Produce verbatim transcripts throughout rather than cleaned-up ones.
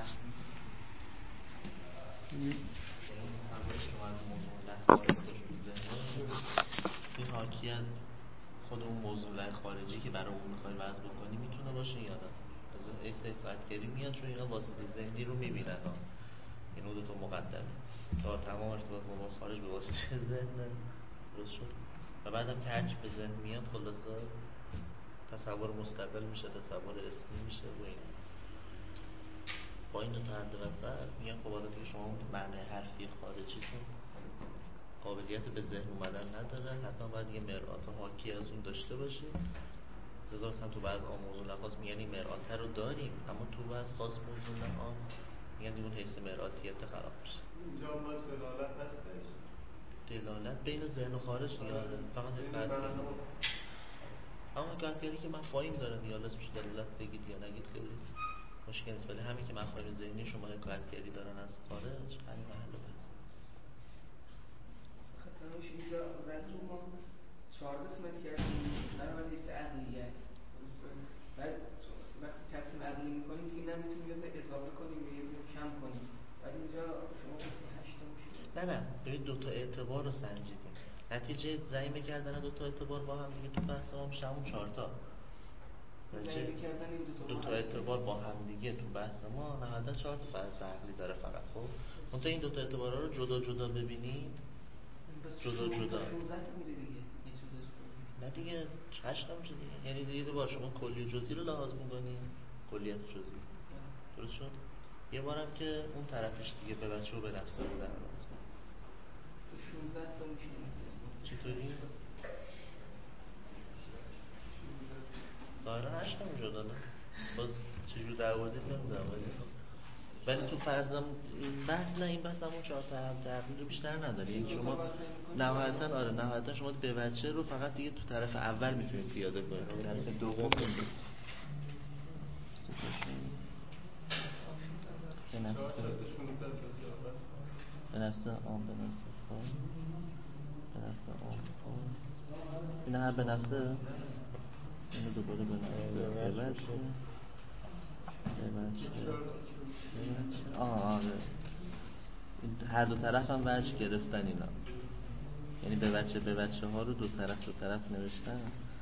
این حاکی از خود اون موضوع خارجی که برای اون میخوای وضع بکنی میتونه باشه یا نه. مثلا استفادهگری میاد چون اینا واسطه ذهنی رو میبینن ها، این دو تا مقدمه تا تمام ارتباط با خارج به واسطه ذهن درست شد و بعدم که هرچی به ذهن میاد خلاصه تصور مستقل میشه، تصور اسمی میشه و این با این دو تا حد وسط میگم خب حالا دیگه شما معنی حرفی خارجیتون قابلیت به ذهن اومدن نداره، حتما باید یه مرآت حاکی از اون داشته باشید. لذا مثلا تو بعض آموزون لحاظ میگن این مرآت رو داریم، اما تو بعض خاص موضوع لحاظ میگن اون حیث مرآتیت خراب میشه. اینجا باید دلالت هستش، دلالت بین ذهن و خارج نیاره، فقط حکایت کنید. اما حکایتگری که مفاهیم داره دیگه، لازم میشه دلالت بگید یا نگید خیلی مشکل نیست، ولی همین که مفاهیم ذهنی شما حکایتگری دارن از خارج همین محل بحث. خطرناش اینجا وضع رو ما چهار قسمت کردیم برای حیث عقلیت، بعد وقتی تصمیم عقلی میکنیم دیگه نمیتونیم یه اضافه کنیم یا یه کم کنیم، بعد اینجا شما گفتی هشتا میشه. نه نه ببین دو تا اعتبار رو سنجیدیم، نتیجه ضمیمه کردن دو تا اعتبار با هم دیگه تو بحث ما میشه همون چهار تا. ضمیمه کردن این دو تا دو تا اعتبار با هم دیگه تو بحث ما نهایتا چهار تا فرض عقلی داره فقط. خب اون تا این دو تا اعتبارا رو جدا جدا ببینید، جدا جدا نه دیگه هشت نمیشه دیگه، یعنی دیگه بار شما کلی و جزئی رو لحاظ می‌کنی، کلیت جزئی درست شد. یه بارم که اون طرفش دیگه به بچه و به نفسه رو در لحاظ تو شانزده تا میشه چطوری؟ ظاهرا هشت نمیشه داده، باز چجور در آوردید نمیدونم، ولی تو فرضم این بحث نه، این بحث همون چهار تا هم تقریبا بیشتر نداره. یعنی شما نهایتا آره نهایتا شما به بچه رو فقط دیگه تو طرف اول میتونید پیاده کنید، تو طرف دوم نمیتونید. به نفس به نفس آن به نفس خواهد به نفس آن خواهد این هر به نفسه اینو دوباره به نفسه به بچه به بچه آه آره هر دو طرف هم وجه گرفتن اینا، یعنی به بچه به بچه ها رو دو طرف دو طرف نوشتن.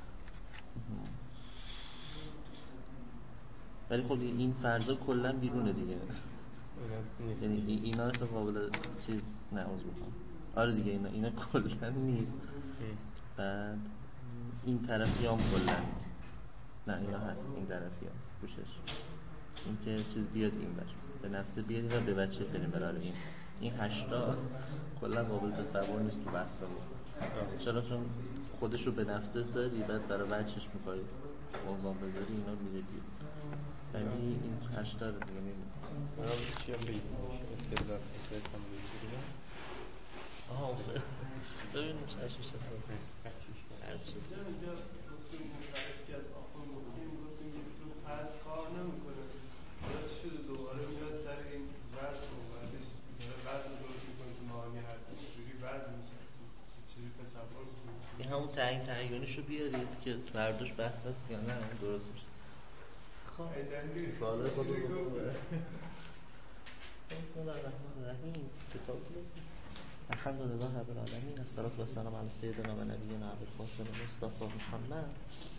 ولی خب این فرضا کلا بیرونه دیگه، یعنی اینا اصلا قابل چیز نعوذ میخوام آره دیگه اینا اینا کلا نیست. بعد این طرفی هم کلا نیست، نه اینا هست این طرفی هم پوشش این که چیز بیاد این بر به نفسه بیاد و به بچه بریم برای این این هشتا کلا قابل تصور نیست تو بحثا بود. چرا؟ چون خودشو به نفسه داری بعد برای بچهش میخوای عنوان بذاری اینا میره بیرون، ولی این هشتا رو دیگه میمونه. منم چی هم بگیم استدلال استدلال بگیم آها ببینیم چه چه چه اینجا اینجا گفتیم مشارکتی از آخون گفتیم گفتیم رو فرض کار نمیکنه، حالا شده دوباره میاد سر این وضع و بعدش داره وضع رو درست میکنه تو معانی حرفی چجوری وضع میشه، چجوری تصور میکنه. این همون تعیین تعیینیشو بیارید که برداشت بحث هست یا نه اون درست میشه. خب سوال خود رو بکنه. بسم الله الرحمن الرحیم. کتاب الحمد لله رب العالمین، الصلاة والسلام علی سیدنا و نبینا ابوالقاسم مصطفی محمد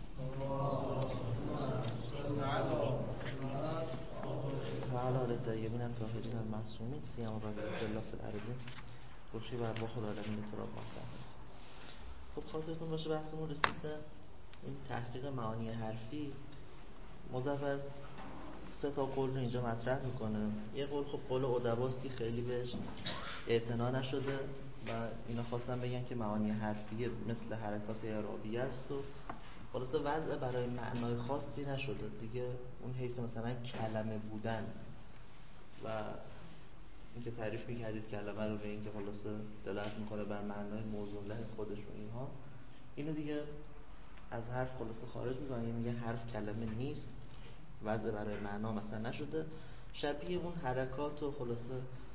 و علی آله الطیبین الطاهرین المعصومین سیما بقیة الله فی الارضین روشی و ارواح العالمین تراب محترم. خب خاطرتون باشه بحثمون رسید به این تحقیق معانی حرفی. مظفر سه تا قول رو اینجا مطرح میکنه. یه قول خب قول ادباست که خیلی بهش اعتنا نشده و اینا خواستن بگن که معانی حرفی مثل حرکات اعرابی است و خلاصه وضع برای معنای خاصی نشده دیگه، اون حیث مثلا کلمه بودن و اینکه تعریف میکردید کلمه رو به اینکه خلاصه دلالت میکنه بر معنای موضوع له خودش و اینها، اینو دیگه از حرف خلاصه خارج میکنن، یعنی میگه حرف کلمه نیست، وضع برای معنا مثلا نشده، شبیه اون حرکات و خلاصه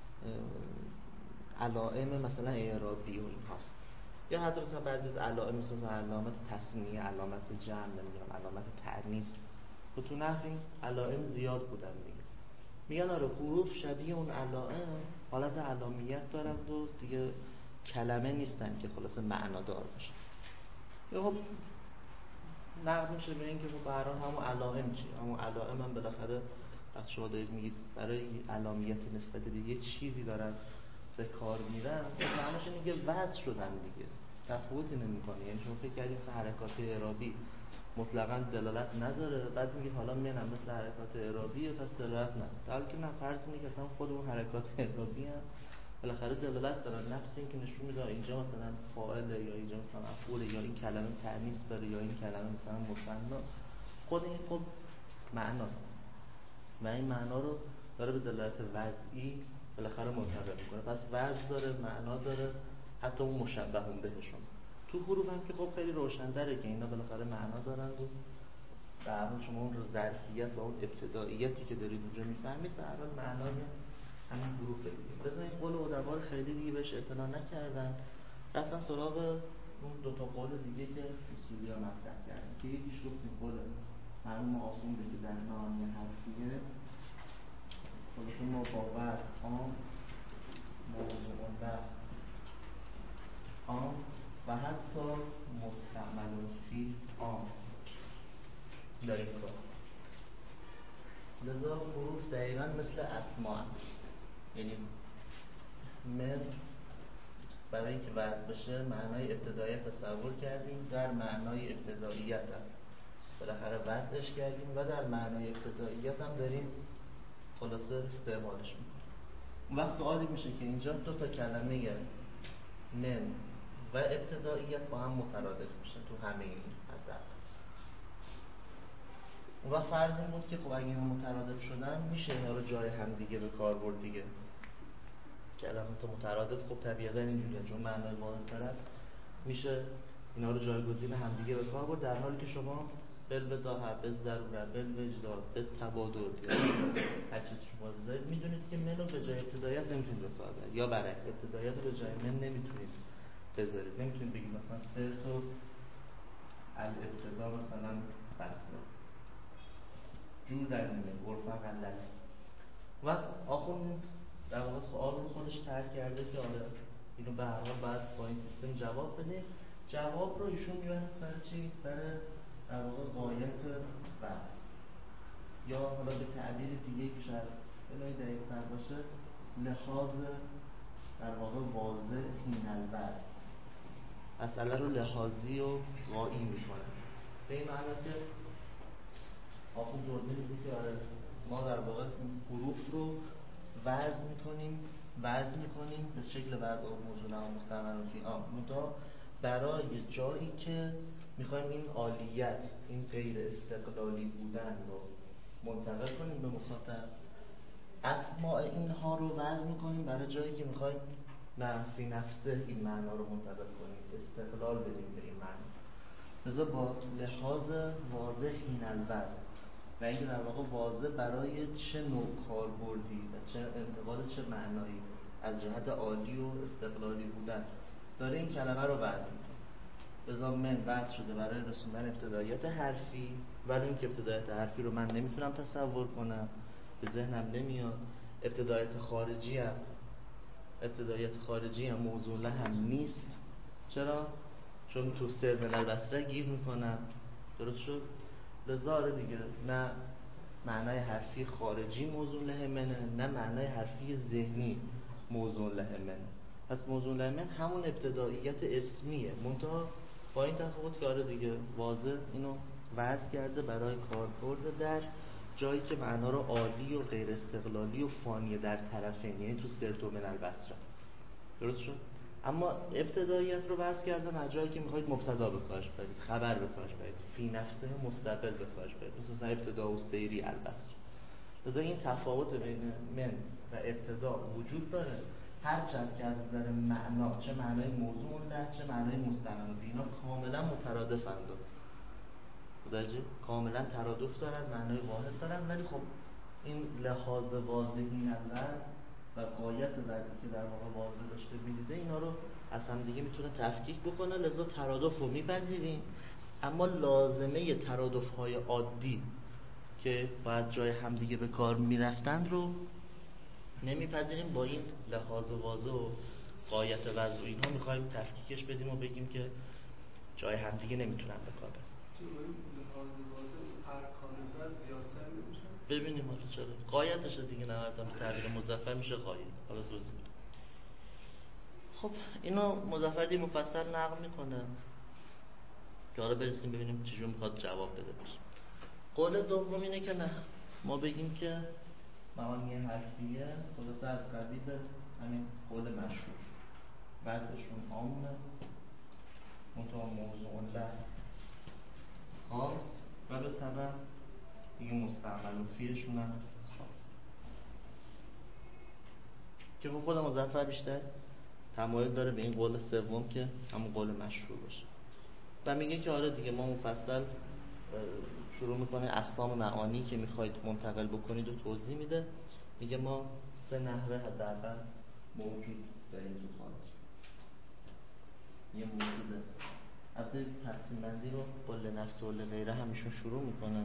علائم مثلا اعرابی و این هاست، یا حتی مثلا بعضی از علائم مثلا علامت تسنیه، علامت جمع، نمیدونم علامت تأنیث و تو نحو این علائم زیاد بودن دیگه. میگن آره حروف شبیه اون علائم حالت علامیت دارند و دیگه کلمه نیستن که خلاصه معنادار باشن. یا خب نقد میشه به این که خب به هر حال همون علائم چیه؟ همون علائم هم بالاخره وقتی شما دارید میگید برای علامیت نسبت به یه چیزی دارن به کار میرن، معنیش اینه که وضع شدن دیگه، تفاوتی نمیکنه. یعنی شما فکر کردید مثل حرکات اعرابی مطلقاً دلالت نداره، بعد میگید حالا میانم مثل حرکات اعرابیه پس دلالت نداره، در حالی که نه، فرض اینه که اصلا خود اون حرکات اعرابی هم بالاخره دلالت دارن. نفس این که نشون میده اینجا مثلا فاعله یا اینجا مثلا مفعوله یا این کلمه تأنیث داره یا این کلمه مثلا مثنا، خود این خب معناست و این معنا رو داره به دلالت وضعی بالاخره منتقل میکنه. پس وضع داره، معنا داره، حتی اون مشبه هم بهشون. تو حروف هم که خب خیلی روشن‌تره که اینا بالاخره معنا دارند و در حال شما اون ظرفیت و اون ابتداییتی که دارید اونجا میفهمید در حال معنای همین حروف دیگه. بذار این قول ادبا خیلی دیگه بهش اعتنا نکردن، رفتن سراغ اون دو تا قول دیگه که اصولی‌ها مطرح کردن که یکیش گفتیم قول معلوم آخونده که در معانی حرفیه خلاصه ما با وضع عام، موضوع در عام و حتی مستعمل فی عام داریم کار. لذا حروف دقیقا مثل اسما هم. یعنی مثل برای که وضع بشه معنای ابتداییت تصور کردیم، در معنای ابتداییت هم بالاخره وضعش کردیم و در معنای ابتداییت هم داریم خلاصه استعمالش میکنیم. اون وقت سوالی میشه که اینجا دو تا کلمه من و ابتداییت با هم مترادف میشن تو همه این حداقل. اون وقت فرض این بود که خب اگه اینا مترادف شدن میشه اینا رو جای هم دیگه به کار برد دیگه. کلمات مترادف خب طبیعتا اینجوریه چون معنای واحد دارن، میشه اینا رو جایگزین هم دیگه به کار برد، در حالی که شما بالبداهه، بالضروره، بالوجدان، بالتبادل یا هر چیز شما بذارید میدونید که منو به جای ابتداییت نمیتونید به کار ببرید، یا برعکس ابتداییت رو به جای من نمیتونید بذارید. نمیتونید بگید مثلا سرت و الابتدا مثلا بسته جور در میمه عرفا غلط. و آخون در واقع سوال رو خودش طرح کرده که آره اینو به هر حال باید با این سیستم جواب بده. جواب رو ایشون میبره سر چی؟ سر در واقع غایت وضع، یا حالا به تعبیر دیگه که شاید به نوعی دقیق‌تر باشه لحاظ در واقع واضح این الوضع، مسئله رو لحاظی و غایی میکنه. به این معنی که آخون توضیح میده که آره ما در واقع حروف رو وضع میکنیم وضع میکنیم به شکل وضع و موضوع و مستعمل و فی عام، منتها برای جایی که میخوایم این عالیت، این غیر استقلالی بودن رو منتقل کنیم به مخاطب، اسماء اینها رو وضع میکنیم برای جایی که میخوایم نه فی نفسه این معنا رو منتقل کنیم، استقلال بدیم به این معنا. لذا با لحاظ واضح این الوضع و اینکه در واقع واضح برای چه نوع کاربردی و چه انتقال چه معنایی از جهت عالی و استقلالی بودن داره این کلمه رو وضع میکنه. لذا من وضع شده برای رسوندن ابتداییت حرفی، ولی این که ابتداییت حرفی رو من نمیتونم تصور کنم، به ذهنم نمیاد. ابتداییت خارجی هم ابتداییت خارجی هم موضوع له هم نیست. چرا؟ چون تو سر من البصره گیر میکنم. درست شد؟ لذا دیگه نه معنای حرفی خارجی موضوع له منه، نه معنای حرفی ذهنی موضوع له منه. پس موضوع له من همون ابتداییت اسمیه، منتها با این تفاوت که آره دیگه واضح اینو وضع کرده برای کاربرد در جایی که معنا رو عالی و غیر استقلالی و فانی در طرفین، یعنی تو سرت و من البصره. درست شد؟ اما ابتداییت رو وضع کردن از جایی که میخواید مبتدا به کارش برید، خبر به کارش برید، فی نفسه مستقل به کارش برید، مثلا ابتدا و سیری البصره. لذا این تفاوت بین من و ابتدا وجود داره، هرچند که از نظر معنا چه معنای موضوع له چه معنای مستعمل به اینا کاملا مترادفند، متوجه؟ کاملا ترادف دارن، معنای واحد دارن، ولی خب این لحاظ واضحی نظر و غایت وضعی که در واقع واضح داشته می‌دیده اینا رو از هم دیگه میتونه تفکیک بکنه. لذا ترادف رو میپذیریم، اما لازمه ترادف‌های عادی که باید جای همدیگه به کار میرفتند رو نمیپذیریم. با این لحاظ واضح و غایت وضع و اینها میخوایم تفکیکش بدیم و بگیم که جای همدیگه نمیتونن به کار برن. لحاظ واضح ارکان وضع زیادتر نمیشن؟ ببینیم حالا چرا غایتش دیگه نهایتا به تعبیر مظفر میشه غایت. حالا توضیح میدم. خب اینو مظفر مفصل نقل میکنه که حالا برسیم ببینیم چجور میخواد جواب بده باشه. قول دوم اینه که نه، ما بگیم که معانی حرفیه خلاصه از قبیل همین قول مشهور وضعشون عامه منطقه موضوع له خاص و به طبع دیگه مستعمل و فیهشون هم خاص، که خود مظفر بیشتر تمایل داره به این قول سوم که همون قول مشهور باشه و میگه که آره دیگه ما مفصل شروع میکنه اقسام معانی که میخواید منتقل بکنید و توضیح میده. میگه ما سه نحوه حداقل موجود داریم تو خارج. یه موجوده البته تقسیم بندی رو با لنفس و لغیره همیشون شروع میکنن،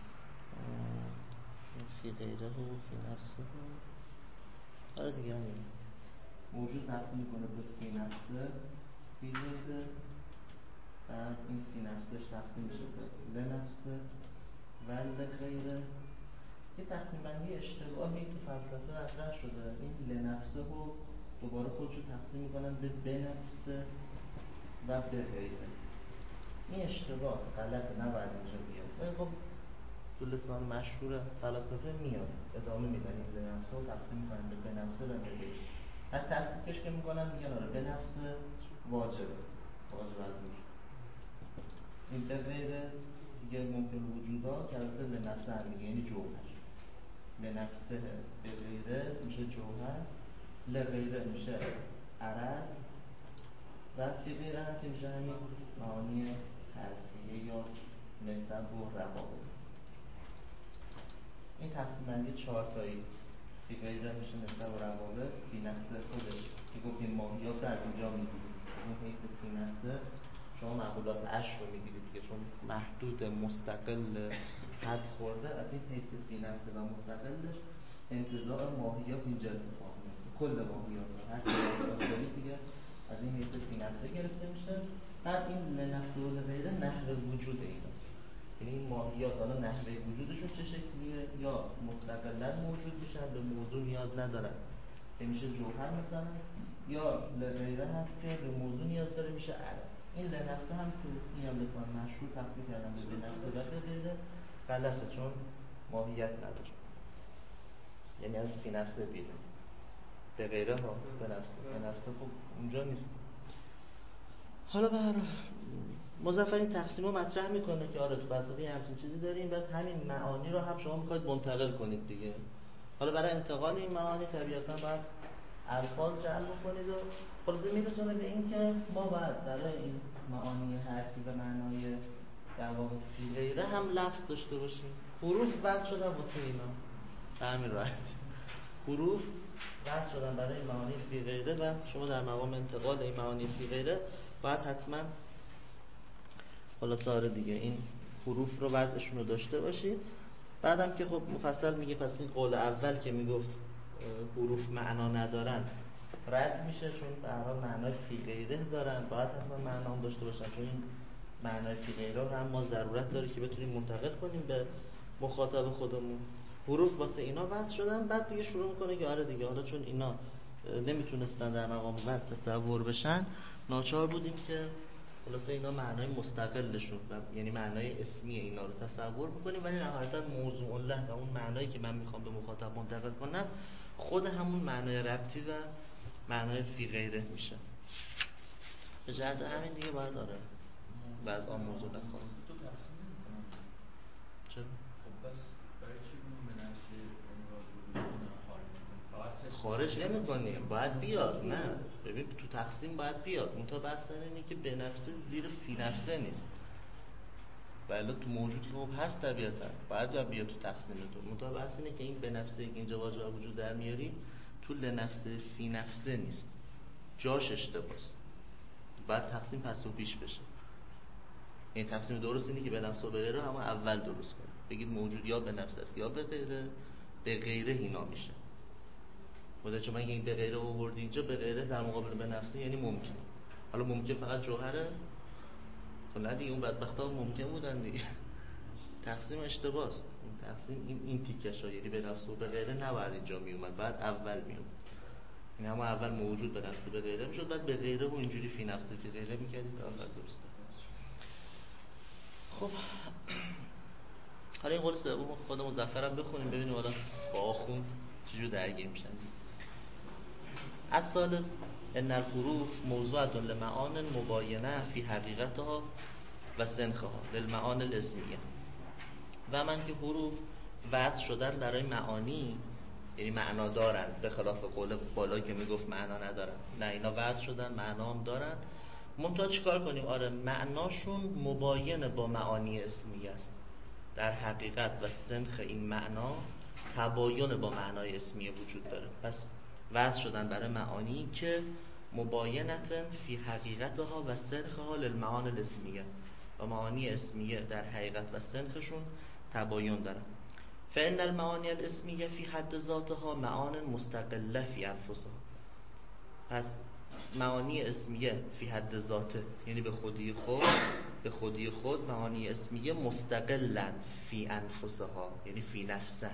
فی غیره و فی نفسه و آره دیگه همین موجود تقسیم میکنه به فی نفسه فی غیره، بعد این فی نفسش تقسیم میشه به لنفسه و لغیره. یه تقسیم بندی اشتباهی تو فلسفه مطرح شده، این لنفسه رو دوباره خودشو تقسیم میکنن به بنفسه و به غیره. این اشتباه غلطه، نباید اینجا بیاد ولی خب تو لسان مشهور فلسفه میاد، ادامه میدن این لنفسه رو تقسیم میکنن به بنفسه و به غیره. از تفکیکش که میکنن میگن آره بنفسه واجبه، واجب از وجود. این به غیره دیگه ممکن وجودا که البته لنفسه هم میگه یعنی جوهر، لنفسه به غیره میشه جوهر، لغیره میشه عرض و فی غیره هم که میشه همین معانی حرفیه یا نسب و روابط. این تقسیم بندی چهار تایی فی غیره میشه نسب و روابط، فی نفسه خودش که گفتیم ماهیات رو از اینجا میگیریم، این حیث فی نفسه شما معقولات عشر رو میگیرید دیگه، چون محدود مستقل حد خورده، از این حیث فی نفسه و مستقلش انتزاع ماهیات اینجا اتفاق میفته. کل ماهیات رو هر چیزی دارید دیگه از این حیث فی نفسه گرفته میشه. بعد این لنفسه و لغیره نحو وجود ایناست، یعنی این ماهیات حالا نحوه وجودشون چه شکلیه، یا مستقلا موجود میشن به موضوع نیاز ندارن که میشه جوهر میزنن، یا لغیره هست که به موضوع نیاز داره میشه عرض. این لنفسه هم تو این هم لسان مشهور تقسیم کردن به لنفسه و به غیره غلطه، چون ماهیت نداره، یعنی از فی نفسه بیرون، به غیره ها به نفسه به نفسه خب اونجا نیست. حالا به هر مظفر این تقسیم رو مطرح میکنه که آره تو فلسفه همچین چیزی داریم، بعد همین معانی رو هم شما میخواید منتقل کنید دیگه. حالا برای انتقال این معانی طبیعتا باید الفاظ جعل بکنید و خلاصه میرسونه به این که ما باید برای این معانی حرفی و معنای در واقع فی غیره هم لفظ داشته باشیم. حروف وضع شدن واسه اینا به همین راحتی، حروف وضع شدن برای معانی فی غیره و شما در مقام انتقال این معانی فی غیره باید حتما خلاصه آره دیگه این حروف رو وضعشون رو داشته باشید. بعدم که خب مفصل میگه پس این قول اول که میگفت حروف معنا ندارن رد میشه، چون به هر حال معنای فی غیره دارن، باید حتما معنا هم داشته باشن، چون این معنای فی غیره رو هم ما ضرورت داره که بتونیم منتقل کنیم به مخاطب خودمون. حروف واسه اینا وضع شدن، بعد دیگه شروع میکنه که آره دیگه حالا چون اینا نمیتونستن در مقام وضع تصور بشن، ناچار بودیم که خلاصه اینا معنای مستقلشون یعنی معنای اسمی اینا رو تصور بکنیم، ولی نهایتا موضوع له و اون معنایی که من میخوام به مخاطب منتقل کنم خود همون معنای ربطی و معنای فی غیره میشه. به جهت همین دیگه باید داره بعض آن موضوع له خاص تو تقسیم نمی‌کنم. چرا؟ خب بس برای چی اون به نفس امراض وجود خارج خارج نمی کنیم، باید بیاد. نه ببین تو تقسیم باید بیاد، منتها بحث اینه که به نفسه زیر فی نفسه نیست، ولی تو موجود که خب هست طبیعتا باید بیاد تو تقسیم تو. منتها بحث اینه که این به نفسه که اینجا واجب وجود در میاری تو لنفسه فی نفسه نیست، جاش اشتباهه، بعد تقسیم پس و پیش بشه. این تقسیم درست اینه که به نفس و به غیره همون اول درست کنیم. بگید موجود یا به نفس است یا به غیره، به غیره اینا میشه. خدا چون من این به غیره آوردی اینجا، به غیره در مقابل به نفسه یعنی ممکن. حالا ممکن فقط جوهره؟ خب نه دیگه، اون بدبختا ممکن بودن دیگه. تقسیم اشتباهست. این تقسیم این این تیکشا یعنی به نفس و به غیره نباید اینجا می اومد، بعد اول می اومد. این اما اول موجود به نفس به غیره میشد، بعد به غیره و اینجوری فی نفس فی غیره میکردید تا آخر درسته. خب حالا این قول سوم خود مظفرم بخونیم ببینیم حالا با آخون چجور درگیر میشن. الثالث ان الحروف موضوعة لمعان مباینه فی حقیقتها و سنخها للمعان الاسمیه. و من که حروف وضع شدن برای معانی، یعنی معنا دارن، به خلاف قول بالا که میگفت معنا ندارن. نه، اینا وضع شدن، معنا هم دارن. منتها چیکار کنیم؟ آره معناشون مباین با معانی اسمیه است. در حقیقت و سنخ این معنا تباین با معنای اسمیه وجود داره. پس وضع شدن برای معانی که مباینتن فی حقیقتها و سنخها للمعان الاسمیه، و معانی اسمیه در حقیقت و سنخشون تباین دارن. فإن المعانی الاسمیه فی حد ذاتها معان مستقله فی انفسها. پس معانی اسمیه فی حد ذاته یعنی به خودی خود، به خودی خود معانی اسمیه مستقلن فی انفسها یعنی فی نفسها،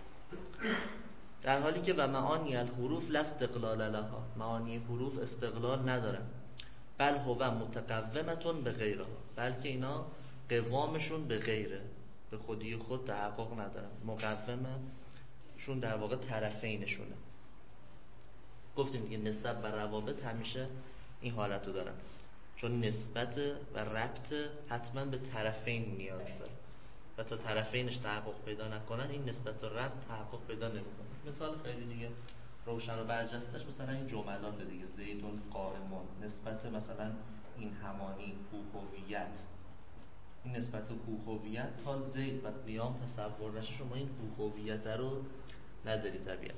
در حالی که و معانی الحروف لا استقلال لها، معانی حروف استقلال ندارن. بل هو متقومتون به غیرها، بلکه اینا قوامشون به غیره، به خودی خود تحقق ندارن. مقومه شون در واقع طرفینشونه. گفتیم دیگه نسبت و روابط همیشه این حالت رو دارن، چون نسبت و ربط حتما به طرفین نیاز داره و تا طرفینش تحقق پیدا نکنن این نسبت و ربط تحقق پیدا نمیکنه. مثال خیلی دیگه روشن و برجستش مثلا این جملات دیگه، زیدون قائمون، نسبت مثلا این همانی، هویت، این نسبت هویت تا زید و قیام تصور نشه، شما این هویت رو نداری طبیعت.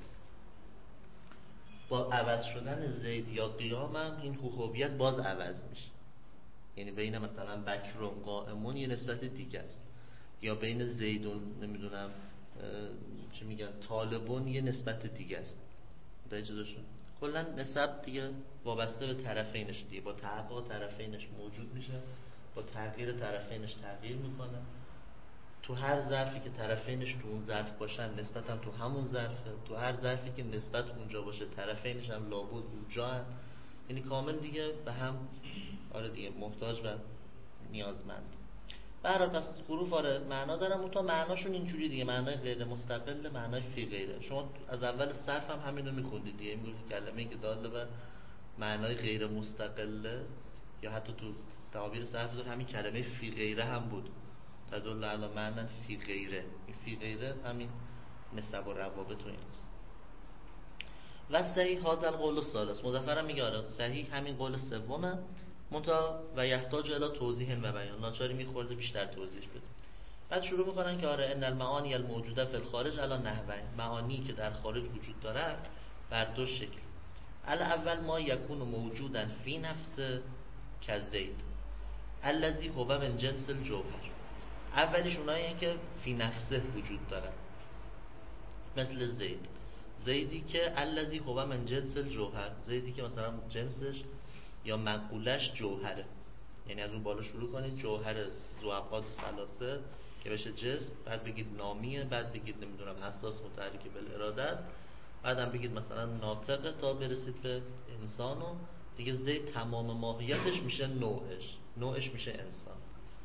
با عوض شدن زید یا قیام هم این هویت باز عوض میشه. یعنی بین مثلا بکر و قائمون یه نسبت دیگه است، یا بین زیدون نمیدونم چی میگن طالبون یه نسبت دیگه است. درجه شد کلا نسب دیگه وابسته به طرفینش دیگه، با تحقق طرفینش موجود میشه، با تغییر طرفینش تغییر میکنه. تو هر ظرفی که طرفینش تو اون ظرف باشن نسبت هم تو همون ظرفه، تو هر ظرفی که نسبت اونجا باشه طرفینش هم لابد اونجا هم. یعنی کامل دیگه به هم آره دیگه محتاج و نیازمند. برای پس حروف آره معنا دارن، اون تا معناشون اینجوری دیگه، معنای غیر مستقل، معنای فی غیره. شما از اول صرف هم همین رو میخوندید دیگه، میگفتید کلمه‌ای که داله بر معنای غیر مستقله، یا حتی تو تعابیر صرف دور همین کلمه فی غیره هم بود، تدل علی معنی فی غیره. این فی غیره همین نسب و روابط و ایناست. و صحیح هذا القول الثالث، مظفرم میگه آره صحیح همین قول سومه، منتها و یحتاج الی توضیح و بیان، ناچاری میخورده بیشتر توضیح بده. بعد شروع میکنن که آره ان المعانی الموجوده فی الخارج علی نحوین، معانی که در خارج وجود داره بر دو شکل. الاول ما یکون موجودا فی نفس کزید الذی هو من جنس الجوهر. اولیش اوناییه که فی نفسه وجود داره، مثل زید، زیدی که الذی هو من جنس الجوهر، زیدی که مثلا جنسش یا مقولش جوهره. یعنی از اون بالا شروع کنید جوهر ذوابقات ثلاثه که بشه جسم، بعد بگید نامیه، بعد بگید نمیدونم حساس متحرک بالاراده است، بعدم بگید مثلا ناطقه تا برسید به انسان، و دیگه زید تمام ماهیتش میشه نوعش، نوعش میشه انسان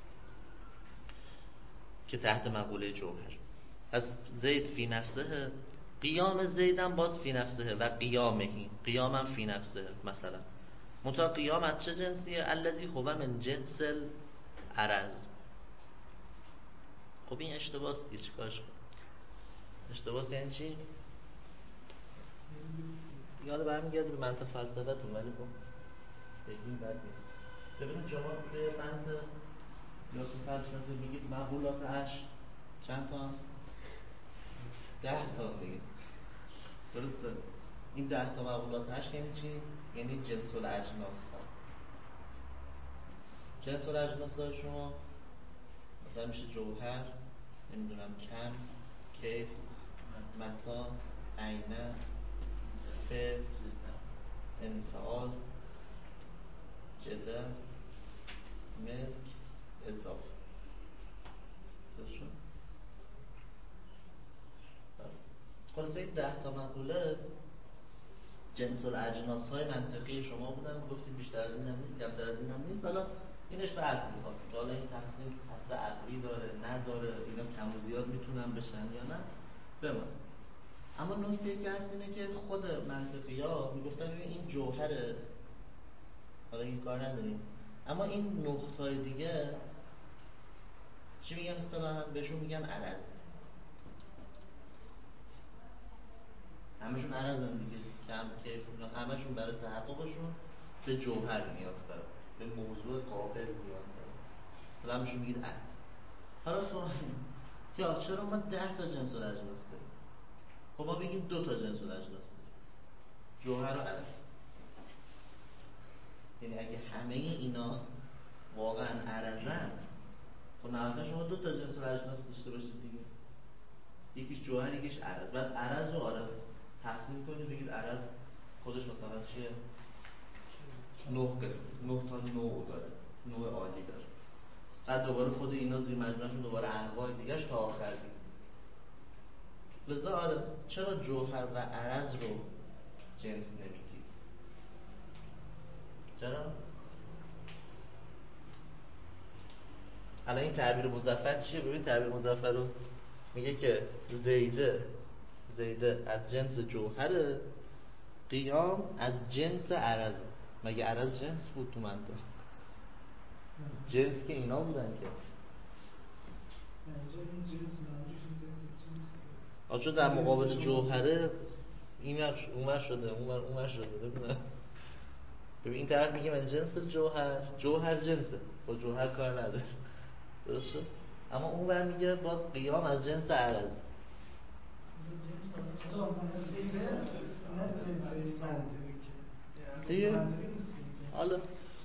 که تحت مقوله جوهر. پس زید فی نفسه، قیام زیدم باز فی نفسه و قیامهی، قیامم فی نفسه مثلا. منتها قیام از چه جنسیه؟ الذی هو من جنس العرض. خب این اشتباهست دیگه، چیکارش کنم؟ اشتباهست یعنی چی؟ یاد برمیگرده به منطق فلسفتون، ولی خب بگیم بد نیست. ببینید شما توی بند یا تو فلسفه میگید مقولات اش چند تا؟ ده تا دیگه، درسته؟ این ده تا مقولات اش یعنی چی؟ یعنی جنس الاجناس ها. جنس الاجناس ها شما مثلا میشه جوهر، نمیدونم کم، کیف، متا، عینه، فعل، انفعال، جدا، ملک، اضافه. درست شد؟ خلاصه این ده تا مقوله جنس الاجناس های منطقی شما بودن، گفتیم بیشتر از این هم نیست، کمتر از این هم نیست. حالا اینش بحث میخواد که حالا این تقسیم حصر عقلی داره نداره، اینا کم و زیاد میتونن بشن یا نه بمان. اما نکته که هست اینه که خود منطقی ها میگفتن این جوهره، حالا این کار نداریم، اما این نقطه های دیگه چی میگن اصطلاحاً؟ بهشون میگن عرض. همشون عرضن دیگه، کم، کیف، همشون برای تحققشون به جوهر نیاز دارن، به موضوع قابل نیاز دارن. اصطلاحاً بهشون میگید عرض. حالا سوال که چرا ما ده تا جنس و اجناس داریم؟ خب ما بگیم دو تا جنس و اجناس داریم، جوهر و عرض. یعنی اگه همه اینا واقعا عرضن، خب نهایتا شما دو تا جنس و اجناس داشته باشید دیگه، یکیش جوهر یکیش عرض. بعد عرض رو آره تقسیم کنید بگید عرض خودش مثلا چیه؟ نه قسم، نه تا نوع داره، نوع عالی داره. بعد دوباره خود اینا زیر مجموعه‌شون دوباره انواع دیگه‌اش تا آخر دیگه. لذا آره چرا جوهر و عرض رو جنس نمیگی؟ چرا؟ الان این تعبیر مظفر چیه؟ ببین تعبیر مظفر رو میگه که زیده زیده از جنس جوهره، قیام از جنس عرض. مگه عرض جنس بود تو منطق؟ جنس که اینا بودن که آچه در مقابل جوهره این اونور شده اونور اونور شده. ببین ببین این طرف میگه من جنس جوهر، جوهر جنسه، با جوهر کار نداره، درست شد؟ اما اونور میگه باز قیام از جنس عرض. حالا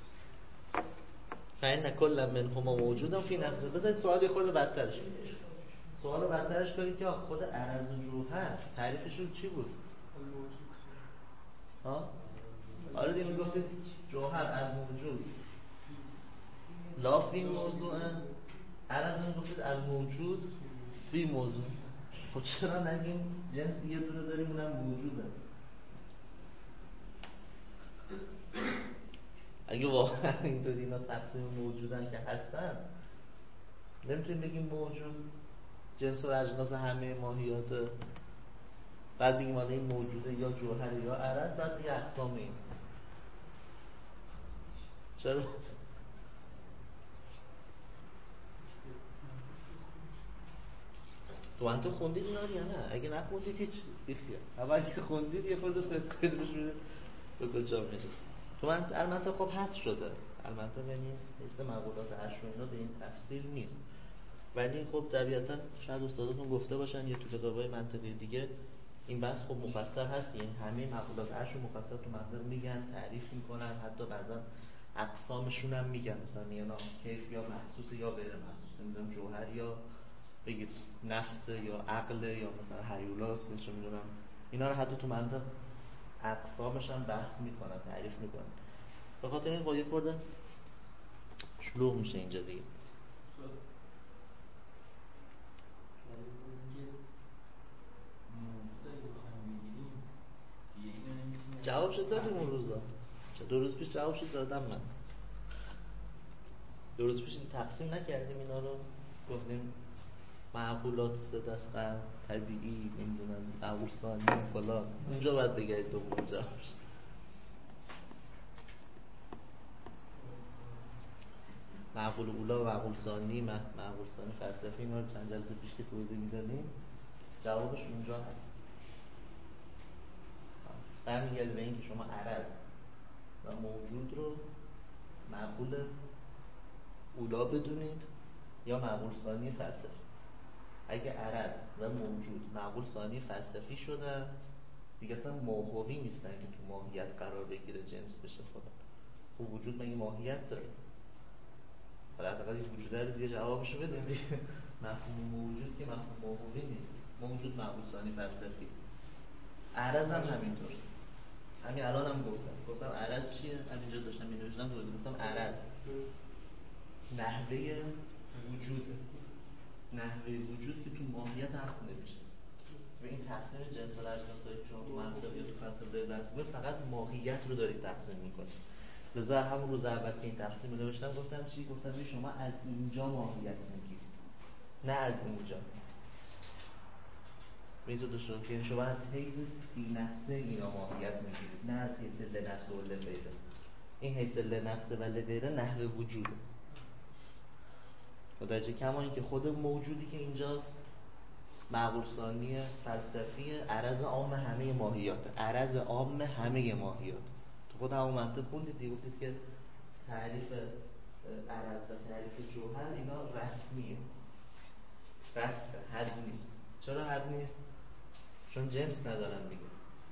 فإن كل منهما موجود فی نفسه. بذارید سوالی خورده بدترش سوال بدترش کنید که خود عرض و جوهر تعریفشون چی بود؟ ها؟ آره دیگه میگفتید جوهر از موجود لا فی موضوع، عرض میگفتید از موجود فی موضوع. خب چرا نگیم جنس یه دونه داریم اونم موجوده؟ اگه واقعا اینطوری اینا تقسیم موجودن که هستن، نمیتونیم بگیم موجود جنس و اجناس همه ماهیاته، بعد بگیم حالا این موجوده یا جوهر یا عرض، بعد دیگه اقسام این. چرا؟ تو انتو خوندید اینا یا نه؟ اگه نخوندید هیچ بیخیه، اما اگه خوندید یه خورده فکر کنید روش میره به کجا میرسید. تو المنطق خب حذف شده، المنطق یعنی حیث مقولات عشر و اینا به این تفصیل نیست، ولی خب طبیعتا شاید استاداتون گفته باشن یا تو کتابای منطقی دیگه این بحث خب مفصل هست، یعنی همه مقولات عشر مفصل تو منطق میگن، تعریف میکنن، حتی بعضا اقسامشون هم میگن، مثلا میگن کیف یا محسوس یا غیر محسوس، نمیدونم جوهر یا بگید نفس یا عقل یا مثلا هیولاس یا چه میدونم، اینا رو حتی تو منطق اقسامش هم بحث میکنن، تعریف میکنن. به خاطر این قایق خورده شلوغ میشه اینجا دیگه. جواب شد دادیم اون روزا، دو روز پیش جواب شد دادم من. دو روز پیش تقسیم نکردیم اینا رو، گفتیم معقولات سه دستن، طبیعی، نمیدونم معقول ثانی فلان، اونجا باید بگید دوم جواب شد. معقول اولا و معقول ثانی، معقول ثانی فلسفی، اینا رو چند جلسه پیش که توضیح میدادیم جوابش اونجا هست. برمیگرده به این که شما عرض و موجود رو معقول اولا بدونید یا معقول ثانی فلسفی. اگه عرض و موجود معقول ثانی فلسفی شدن دیگه اصلا ماهوی نیستن که تو ماهیت قرار بگیره، جنس بشه. خدا خب وجود مگه ماهیت داره؟ حداقل این وجود رو دیگه جوابشو بدیم دیگه. مفهوم موجود که مفهوم موهومی نیست. موجود معقول ثانی فلسفی. عرض هم همینطور. همین الان هم گفتم گفتم عرض چیه؟ همینجا داشتم می‌نوشتم گفتم عرض نحوه وجود، نحوه وجود که تو ماهیت هست نمیشه. و این تقسیم جنس و اجناسایی که شما تو منطق یا تو فلسفه دارید بحث می‌کنید فقط ماهیت رو دارید تقسیم می‌کنید. لذا همون روز اول که این تقسیم رو نوشتم گفتم چی؟ گفتم شما از اینجا ماهیت میگیرید نه از اینجا. میتونه شد که شما از حیث فی نفسه اینا ماهیت میگیرید نه از حیث لنفس و لغیره. این حیث لنفس و لغیره نحوه وجوده. متوجه؟ کما اینکه خود موجودی که اینجاست معقول ثانی فلسفی عرض عام همه ماهیات، عرض عام همه ماهیات. تو خود همون منطق خوندید دیگه، گفتید که تعریف عرض و تعریف جوهر اینا رسمیه، رسمه، حد نیست. چرا حد نیست؟ چون جنس ندارن دیگه.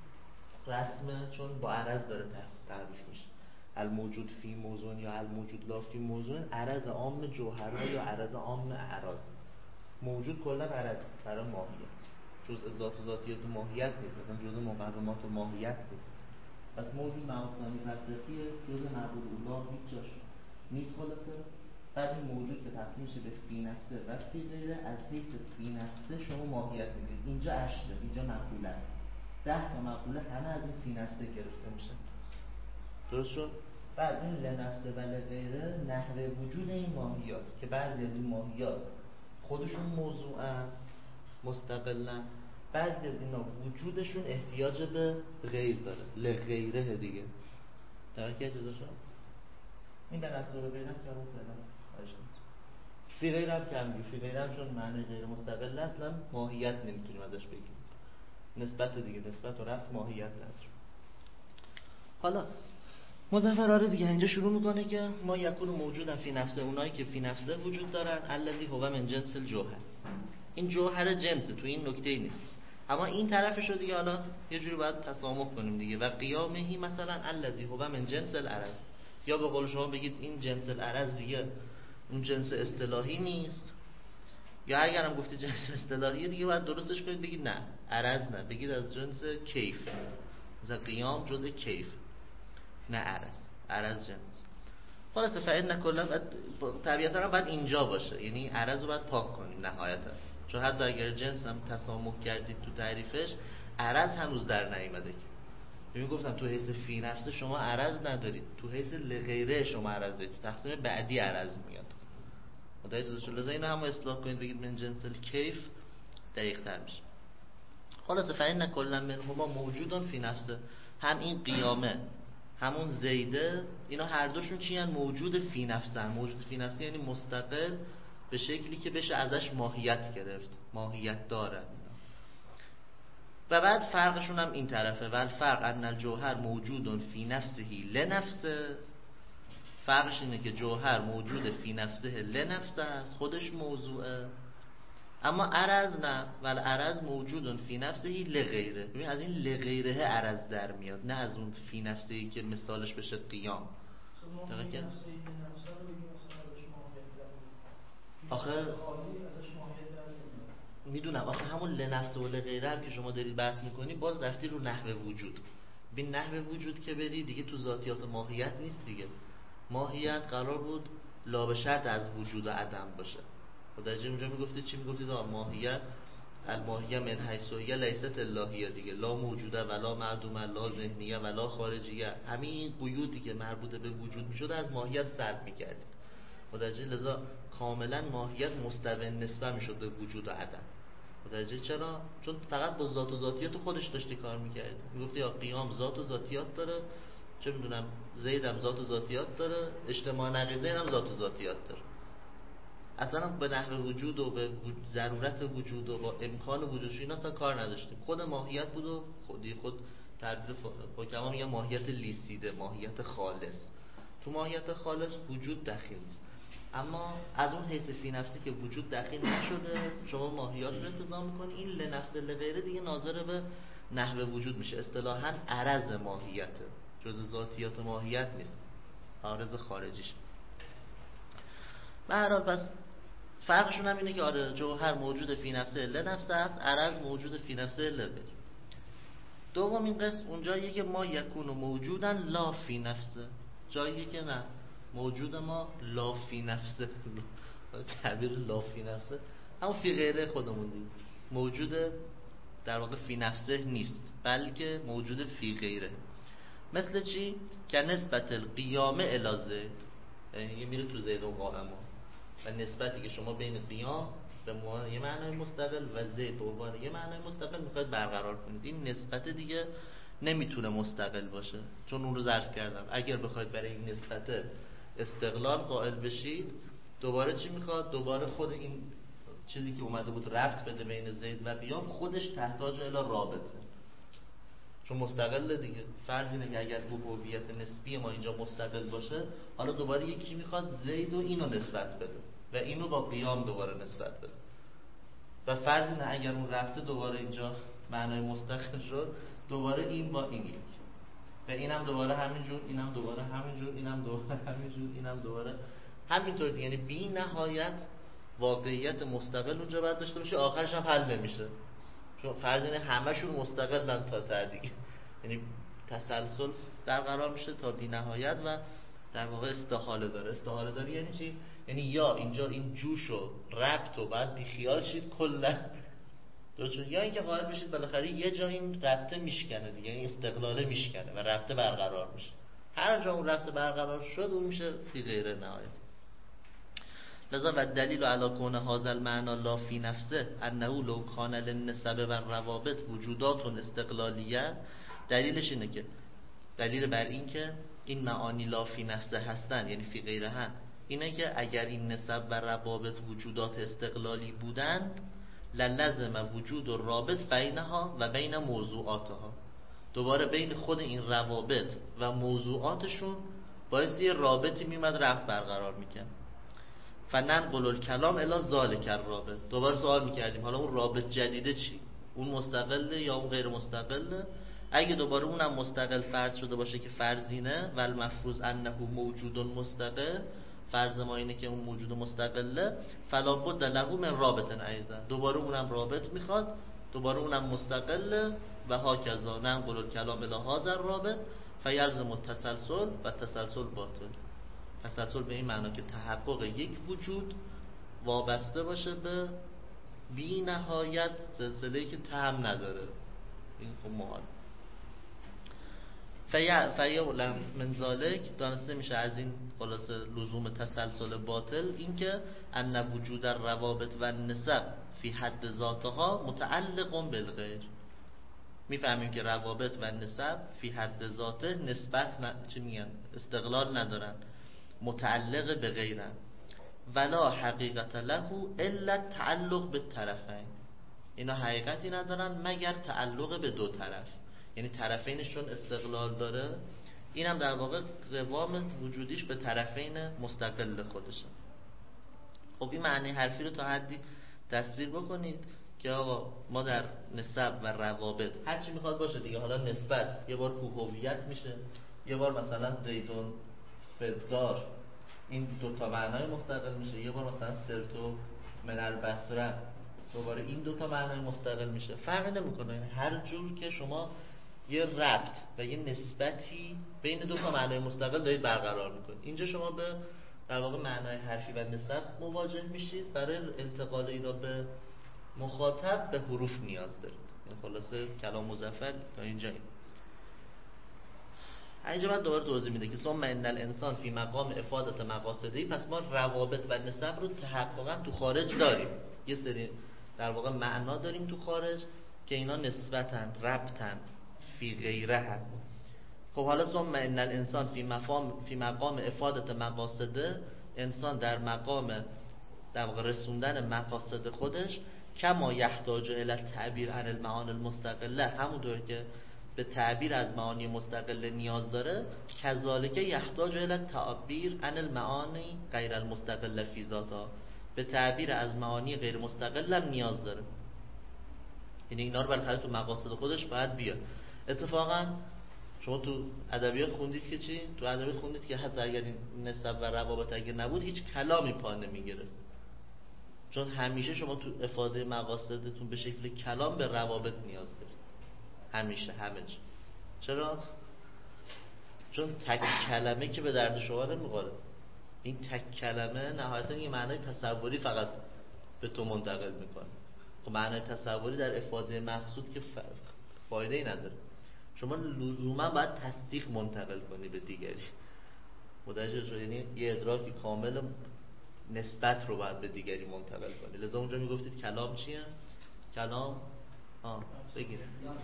رسمه چون با عرض داره تعریف میشه. الموجود فی موضوع یا الموجود لا فی موضوع عرض عام جوهرها یا عرض عام اعراض. موجود کلا عرض برای ماهیت، جزء ذات و ذاتیات ماهیت نیست، مثلا جزء مقرمات ماهیت نیست. پس موجود معقول ثانی فلسفیه، جزء معقول اولا هیچ جاش نیست. خلاصه بعد این موجود که تقسیم میشه به فی نفسه و فی غیره، از حیث فی نفسه شما ماهیت میگیرید. اینجا اشله، اینجا مقوله است. ده تا مقوله همه از این فی نفسه گرفته میشه. درست شد؟ بعد این لنفسه و لغیره نحوه وجود این ماهیات که بعضی از این ماهیات خودشون موضوعن مستقلن، بعضی از اینا وجودشون احتیاج به غیر داره، لغیره دیگه. درک اجازه شد؟ این لنفسه و لغیره هم که همون فعلا فی غیر هم که همگی فی غیر هم چون معنی غیر مستقل اصلا ماهیت نمیتونیم ازش بگیم، نسبت دیگه، نسبت و رفت ماهیت نداره. حالا مظفر آره دیگه اینجا شروع میکنه که ما یکون موجودن فی نفسه، اونایی که فی نفسه وجود دارن، الذی هو من جنس الجوهر. این جوهر جنس تو این نکته ای نیست، اما این طرفشو دیگه حالا یه جوری باید تسامح کنیم دیگه. و قیامهی مثلا الذی هو من جنس العرض، یا به قول شما بگید این جنس العرض دیگه اون جنس اصطلاحی نیست، یا اگرم گفتی جنس اصطلاحی دیگه باید درستش کنید بگید نه عرض نه، بگید از جنس کیف. مثلا قیام جزء کیف نه عرض، عرض جنس. خلاصه فإن کلا طبیعتا باید اینجا باشه، یعنی عرض رو باید پاک کنیم نهایتا، چون حتی اگر جنس هم تسامح کردید تو تعریفش عرض هنوز در نیامده. که می گفتم تو حیث فی نفس شما عرض ندارید، تو حیث لغیره شما عرض دارید، تو تقسیم بعدی عرض میاد. متوجه شدید؟ لذا اینو هم اصلاح کنید بگید من جنس الکیف، دقیق تر میشه. خلاصه فإن کلا منهما موجودن فی نفسه، هم این قیامه همون زیده، اینا هر دوشون چی هن؟ موجود فی نفسن. موجود فی نفسه یعنی مستقل به شکلی که بشه ازش ماهیت گرفت، ماهیت داره. و بعد فرقشون هم این طرفه، و الفرق ان الجوهر موجود فی نفسه لنفسه. فرقش اینه که جوهر موجود فی نفسه لنفسه است، خودش موضوعه، اما عرض نه، ول عرض موجود فی نفسه لغیره. ببین از این لغیره عرض در میاد، نه از اون فی نفسه که مثالش بشه قیام. دقیقاً آخه میدونم آخه همون لنفسه و لغیره هم که شما دارید بحث میکنی باز رفتی رو نحوه وجود. ببین نحوه وجود که بری دیگه تو ذاتیات ماهیت نیست دیگه. ماهیت قرار بود لا به شرط از وجود و عدم باشه. خدایجی اونجا میگفتید چی میگفتید؟ ماهیت الماهیه من حیث هی لیست اللهیه دیگه، لا موجوده ولا معدومه لا ذهنیه ولا خارجیه. همین قیودی که مربوط به وجود میشد از ماهیت سلب میکردید. خدایجی لذا کاملا ماهیت مستوی نسبه میشد به وجود و عدم. خدایجی چرا؟ چون فقط با ذات و ذاتیات خودش داشتی کار میکردی. میگفتی یا قیام ذات و ذاتیات داره، چه میدونم زید هم ذات و ذاتیات داره، اجتماع نقیضین هم ذات و ذاتیات داره. اصلا به نحوه وجود و به ضرورت وجود و با امکان وجودش این اصلا کار نداشتیم. خود ماهیت بود و خودی خود تعبیر حکما میگن ماهیت لیسیده، ماهیت خالص. تو ماهیت خالص وجود داخل نیست، اما از اون حیث فی نفسی که وجود داخل نشده شما ماهیات رو انتزاع میکنی. این لنفس لغیره دیگه ناظر به نحوه وجود میشه، اصطلاحاً عرض ماهیته، جز ذاتیات ماهیت نیست، عارض خارجیش. به هر حال پس فرقشون هم اینه که آره جوهر موجود فی نفسه الا نفسه است، عرض موجود فی نفسه الا غیر. دومین قسم اونجاییه که ما یکون موجودن لا فی نفسه، جاییه که نه موجود ما لا فی نفسه تعبیر لا فی نفسه همون فی غیره خودمون دید، موجود در واقع فی نفسه نیست بلکه موجود فی غیره. مثل چی؟ که نسبت القیامه الی زید، یعنی میره تو زید و قائم و نسبتی که شما بین قیام به عنوان یه معنای مستقل و زید به عنوان یه معنای مستقل میخواید برقرار کنید، این نسبت دیگه نمیتونه مستقل باشه، چون اون رو عرض کردم اگر بخواید برای این نسبت استقلال قائل بشید دوباره چی میخواد؟ دوباره خود این چیزی که اومده بود رفت بده بین زید و قیام خودش تحتاج الی رابطه، چون مستقل دیگه. فرض اینه که اگر هویت نسبی ما اینجا مستقل باشه، حالا دوباره یکی میخواد زید و اینو نسبت بده و اینو با قیام دوباره نسبت بده و فرض اینه اگر اون رفته دوباره اینجا معنای مستقل شد، دوباره این با این یک و اینم دوباره همینجور، اینم دوباره همینجور، اینم دوباره همینجور، اینم دوباره همینطور دیگه. یعنی بی نهایت واقعیت مستقل اونجا باید داشته باشه، آخرش هم حل نمیشه، چون فرض اینه همشون مستقلن تا تا دیگه، یعنی تسلسل برقرار میشه تا بی نهایت و در واقع استحاله داره. استحاله داره یعنی چی؟ یعنی یا اینجا این جوش و ربط و بعد بیخیال شید کلا درست، یا اینکه قائل بشید بالاخره یه جا این ربطه میشکنه دیگه، یعنی استقلاله میشکنه و ربطه برقرار میشه. هر جا اون ربطه برقرار شد اون میشه فی غیره نهایت. لذا و دلیل علی کون هذا المعنى لا فی نفسه انه لو کان للنسب و الروابط وجودات استقلالیه، دلیلش اینه که دلیل بر این که این معانی لا فی نفسه هستن یعنی فی غیره هن اینه که اگر این نسب و روابط وجودات استقلالی بودند للزم وجود و رابط بینها و بین موضوعاتها، دوباره بین خود این روابط و موضوعاتشون باعث یه رابطی میمد رفت برقرار میکن. فننقل الکلام الی ذالک الرابط، دوباره سوال میکردیم حالا اون رابط جدیده چی؟ اون مستقله یا اون غیر مستقله؟ اگه دوباره اونم مستقل فرض شده باشه که فرضینه و المفروض انه موجود مستقل، فرض ما اینه که اون موجود مستقله، فلا بد له من رابط ایضا، دوباره اونم رابط میخواد، دوباره اونم مستقله و هاکذا ننقل الکلام الی هذا الرابط فیلزم التسلسل و تسلسل باطل. تسلسل به این معنا که تحقق یک وجود وابسته باشه به بی نهایت سلسله‌ای که تهم نداره، این خب محال. فیعلم من ذالک، دانسته میشه از این خلاصه لزوم تسلسل باطل این که ان وجود الروابط و نسب فی حد ذاتها متعلق بالغیر. میفهمیم که روابط و نسب فی حد ذاته نسبت ن... چی میگن استقلال ندارن، متعلق به غیرن. ولا حقیقت له الا تعلق به طرفین، اینا حقیقتی ندارن مگر تعلق به دو طرف، یعنی طرفینشون استقلال داره، اینم در واقع قوام وجودیش به طرفین مستقل خودشه. خب این معنی حرفی رو تا حدی تصویر بکنید که آقا ما در نسب و روابط هر چی میخواد باشه دیگه، حالا نسبت یه بار هویت میشه، یه بار مثلا زیدون فدار، این دو تا معنای مستقل میشه، یه بار مثلا سرتو من البصره، دوباره این دو تا معنای مستقل میشه. فرق نمیکنه، یعنی هر جور که شما یه ربط و یه نسبتی بین دو تا معنای مستقل دارید برقرار میکنید، اینجا شما به در واقع معنای حرفی و نسب مواجه میشید. برای انتقال اینا به مخاطب به حروف نیاز دارید. این خلاصه کلام مظفر تا اینجا. این اینجا من دوباره توضیح میده که ثم ان الانسان فی مقام افاده مقاصدی، پس ما روابط و نسب رو تحققا تو خارج داریم، یه سری در واقع معنا داریم تو خارج که اینا نسبتن، ربطن، فی غیره هست. خب حالا ثم ان الانسان فی مفام فی مقام افاده مقاصده، انسان در مقام در واقع رسوندن مقاصد خودش کما یحتاج الی التعبیر عن المعانی المستقله، همونطور که به تعبیر از معانی مستقله نیاز داره، کذالک یحتاج الی التعبیر عن المعانی غیر المستقله فی ذاتها، به تعبیر از معانی غیر مستقل هم نیاز داره. یعنی اینا رو بالاخره تو مقاصد خودش باید بیاد. اتفاقا شما تو ادبیات خوندید که چی؟ تو ادبیات خوندید که حتی اگر این نسب و روابط اگر نبود هیچ کلامی پا نمیگرفت، چون همیشه شما تو افاده مقاصدتون به شکل کلام به روابط نیاز دارید، همیشه همه جا. چرا؟ چون تک کلمه که به درد شما نمیخوره. این تک کلمه نهایتا یه معنای تصوری فقط به تو منتقل میکنه. خب معنای تصوری در افاده مقصود که فایده ای نداره. شما لزوما باید تصدیق منتقل کنی به دیگری. متوجه شد؟ یعنی یه ادراکی کامل نسبت رو باید به دیگری منتقل کنی. لذا اونجا میگفتید کلام چیه؟ کلام آه بگید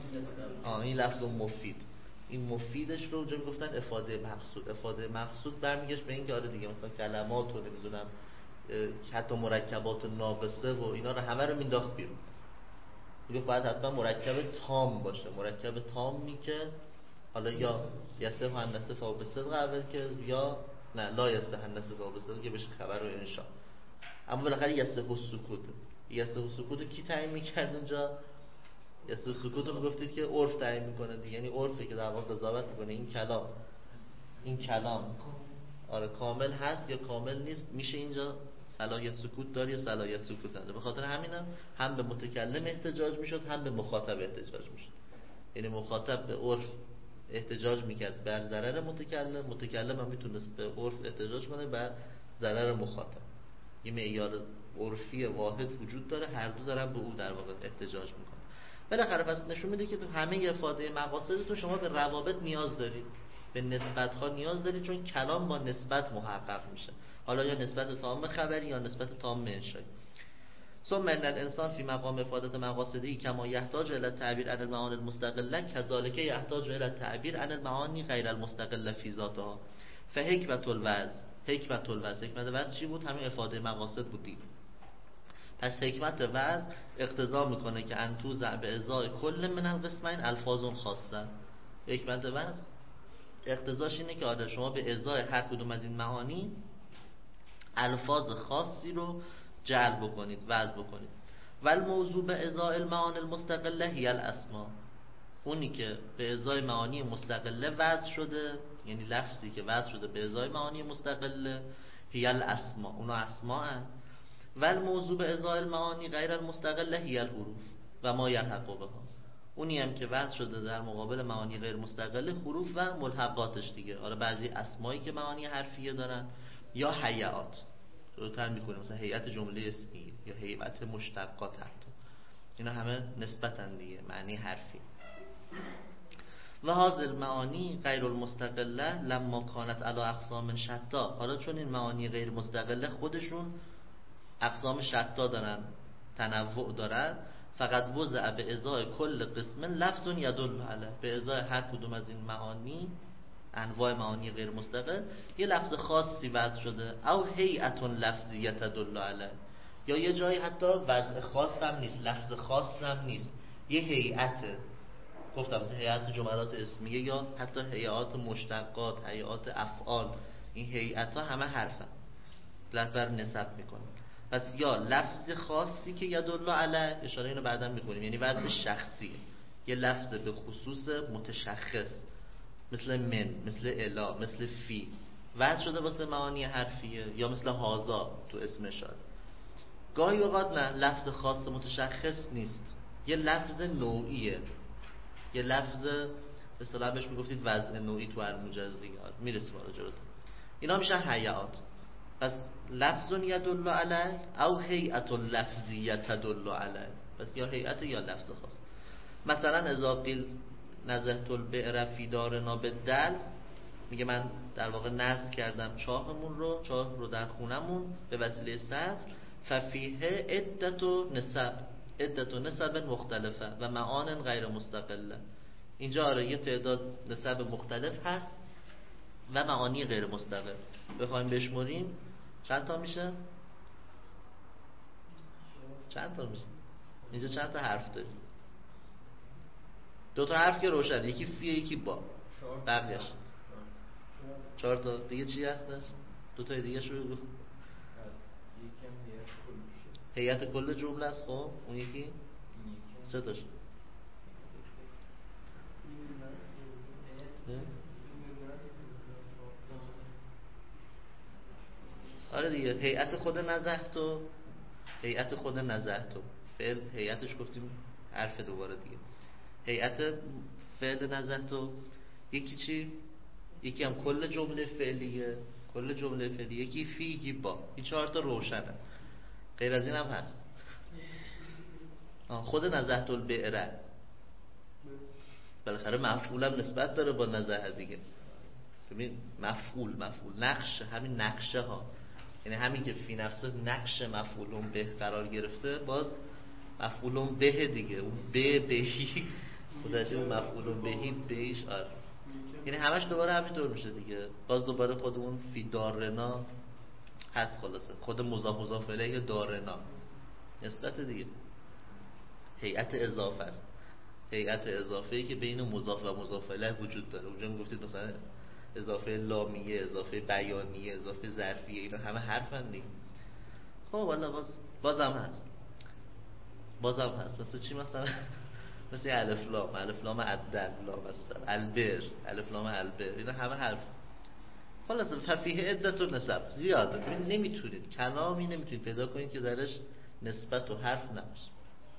آه این لفظ مفید، این مفیدش رو اونجا میگفتن افاده مقصود. افاده مقصود برمیگشت به این که آره دیگه مثلا کلمات و نمیدونم حتی مرکبات ناقصه و اینا رو همه رو مینداخت بیرون. میگه باید حتما مرکب تام باشه، مرکب تامی که حالا یا یسه هندسه فا به صدق اول که یا نه لا یسه هندسه فا به صدق که بشه خبر و انشاء. اما بالاخره یسه و سکوت، یسه و سکوت کی تعیین میکرد اونجا؟ یسه و سکوت رو میگفتید که عرف تعیین میکنه دیگه، یعنی عرفی که در واقع قضاوت میکنه این کلام این کلام آره کامل هست یا کامل نیست، میشه اینجا صلاحیت سکوت داری یا صلاحیت سکوت نداره. به خاطر همینم هم به متکلم احتجاج میشد هم به مخاطب احتجاج میشد. یعنی مخاطب به عرف احتجاج میکرد بر ضرر متکلم، متکلم هم میتونست به عرف احتجاج کنه بر ضرر مخاطب. یه معیار عرفی واحد وجود داره، هر دو دارن به او در واقع احتجاج میکنن. بالاخره پس نشون میده که تو همه افاده مقاصدتون شما به روابط نیاز دارید، به نسبت ها نیاز دارید، چون کلام با نسبت محقق میشه، حالا یا نسبت تام خبری یا نسبت تام انشایی. ثم ان الانسان فی مقام افاده مقاصده کما یحتاج الی التعبیر عن المعانی المستقله کذالک یحتاج الی التعبیر عن المعانی غیر المستقله فی ذاتها. فحکمت الوعظ، حکمت الوعظ، حکمت وعظ چی بود؟ همین افاده مقاصد بودید. پس حکمت وعظ اقتضا میکنه که ان توزع به ازای کل من القسمین الفاظ خاصه. حکمت وعظ اقتضاش اینه که آره شما به ازای هر کدوم از این معانی الفاظ خاصی رو جعل بکنید، وضع بکنید. والموضوع به ازای المعانی المستقله هی الاسماء، اونی که به ازای معانی مستقله وضع شده، یعنی لفظی که وضع شده به ازای معانی مستقله، هی الاسماء، اونا اسماء هن. والموضوع به ازای المعانی غیر المستقله هی الحروف و ما یلحق بها، اونی هم که وضع شده در مقابل معانی غیر مستقله حروف و ملحقاتش دیگه. آره بعضی اسمایی که معانی حرفیه دارن یا هیئات، جلوتر میکنیم مثلا هیئت جمله اسمی یا هیئت مشتقات، حتی اینا همه نسبتن دیگه، معنی حرفی. و هذه المعانی غیر المستقله لما کانت علی اقسام شتا، حالا چون این معانی غیر مستقله خودشون اقسام شتا دارن، تنوع دارن، فقط وضع به ازای کل قسم لفظ یدل علیه، به ازای هر کدوم از این معانی انواع معانی غیر مستقل یه لفظ خاصی وضع شده، او هیئت لفظیه تدل علیه، یا یه جایی حتی وضع خاص هم نیست، لفظ خاص هم نیست، یه هیئت، گفتم مثلا هیئت جملات اسمیه یا حتی هیئات مشتقات، هیئات افعال، این هیئت ها همه حرفن دلت بر نسب میکنه. پس یا لفظ خاصی که یدل علیه، اشاره اینو بعدا میکنیم، یعنی وضع شخصیه، یه لفظ به خصوص متشخص مثل من، مثل الا، مثل فی وضع شده واسه معانی حرفیه، یا مثل هازا تو اسم اشاره. گاهی اوقات نه، لفظ خاص متشخص نیست، یه لفظ نوعیه، یه لفظ به اصطلاح بهش میگفتید وضع نوعی تو الموجز دیگه، میرسیم حالا جلوتر. اینا میشن هیئات. پس لفظ یدل علیه او هیئت لفظیه تدل علیه، پس یا هیئت یا لفظ خاص. مثلا اذا قیل نزهت البئر فی دارنا بالدلو، میگه من در واقع نزع کردم چاهمون رو، چاه رو در خونمون به وسیله سطل، ففیه عدت و نسب، عدت و نسب مختلفه و معان غیر مستقله. اینجا آره یه تعداد نسب مختلف هست و معانی غیر مستقل. بخوایم بشمریم چند تا میشه؟ چند تا میشه؟ اینجا چند تا حرف داریم؟ دو تا حرف که روشن، یکی فی یکی با، بقیه‌اش چهار تا دیگه. چی هستش؟ دو تا دیگه شو بگو. هیئت کل جمله است. خب اون یکی سه تاش آره دیگه، هیئت خود نزهت و هیئت خود نزهت و فعل هیئتش گفتیم حرف دوباره دیگه. هیئت فعل نزهت و یکی چی؟ یکی هم کل جمله فعلیه، کل جمله فعلیه، یکی فی، یکی با. این چهار تا روشنه، غیر از این هم هست. خود نزهت البئر بالاخره مفعولم نسبت داره با نزهت دیگه. ببین مفعول مفعول نقش، همین نقشه ها، یعنی همین که فی نفسه نقش مفعولون به قرار گرفته، باز مفعولون به دیگه، اون به بهی خودش اون مفعولون بهی بهیش. آره یعنی همش دوباره همینطور میشه دیگه. باز دوباره خود اون فی دارنا هست، خلاصه خود مضاف مضاف الیه دارنا نسبت دیگه. هیئت اضافه است، هیئت اضافه‌ای که بین مضاف و مضاف الیه وجود داره. اونجا میگفتید مثلا اضافه لامیه، اضافه بیانیه، اضافه ظرفیه، اینا همه حرفن دیگه. خب والا باز بازم هست، بازم هست مثلا چی؟ مثلا مثل الف لام، الف لام عدل، لام مثلا البر، الف لام البر، اینا همه حرف. خلاص ففیه عدت و نسب زیاده. نمیتونید کلامی نمیتونید پیدا کنید که درش نسبت و حرف نباشه.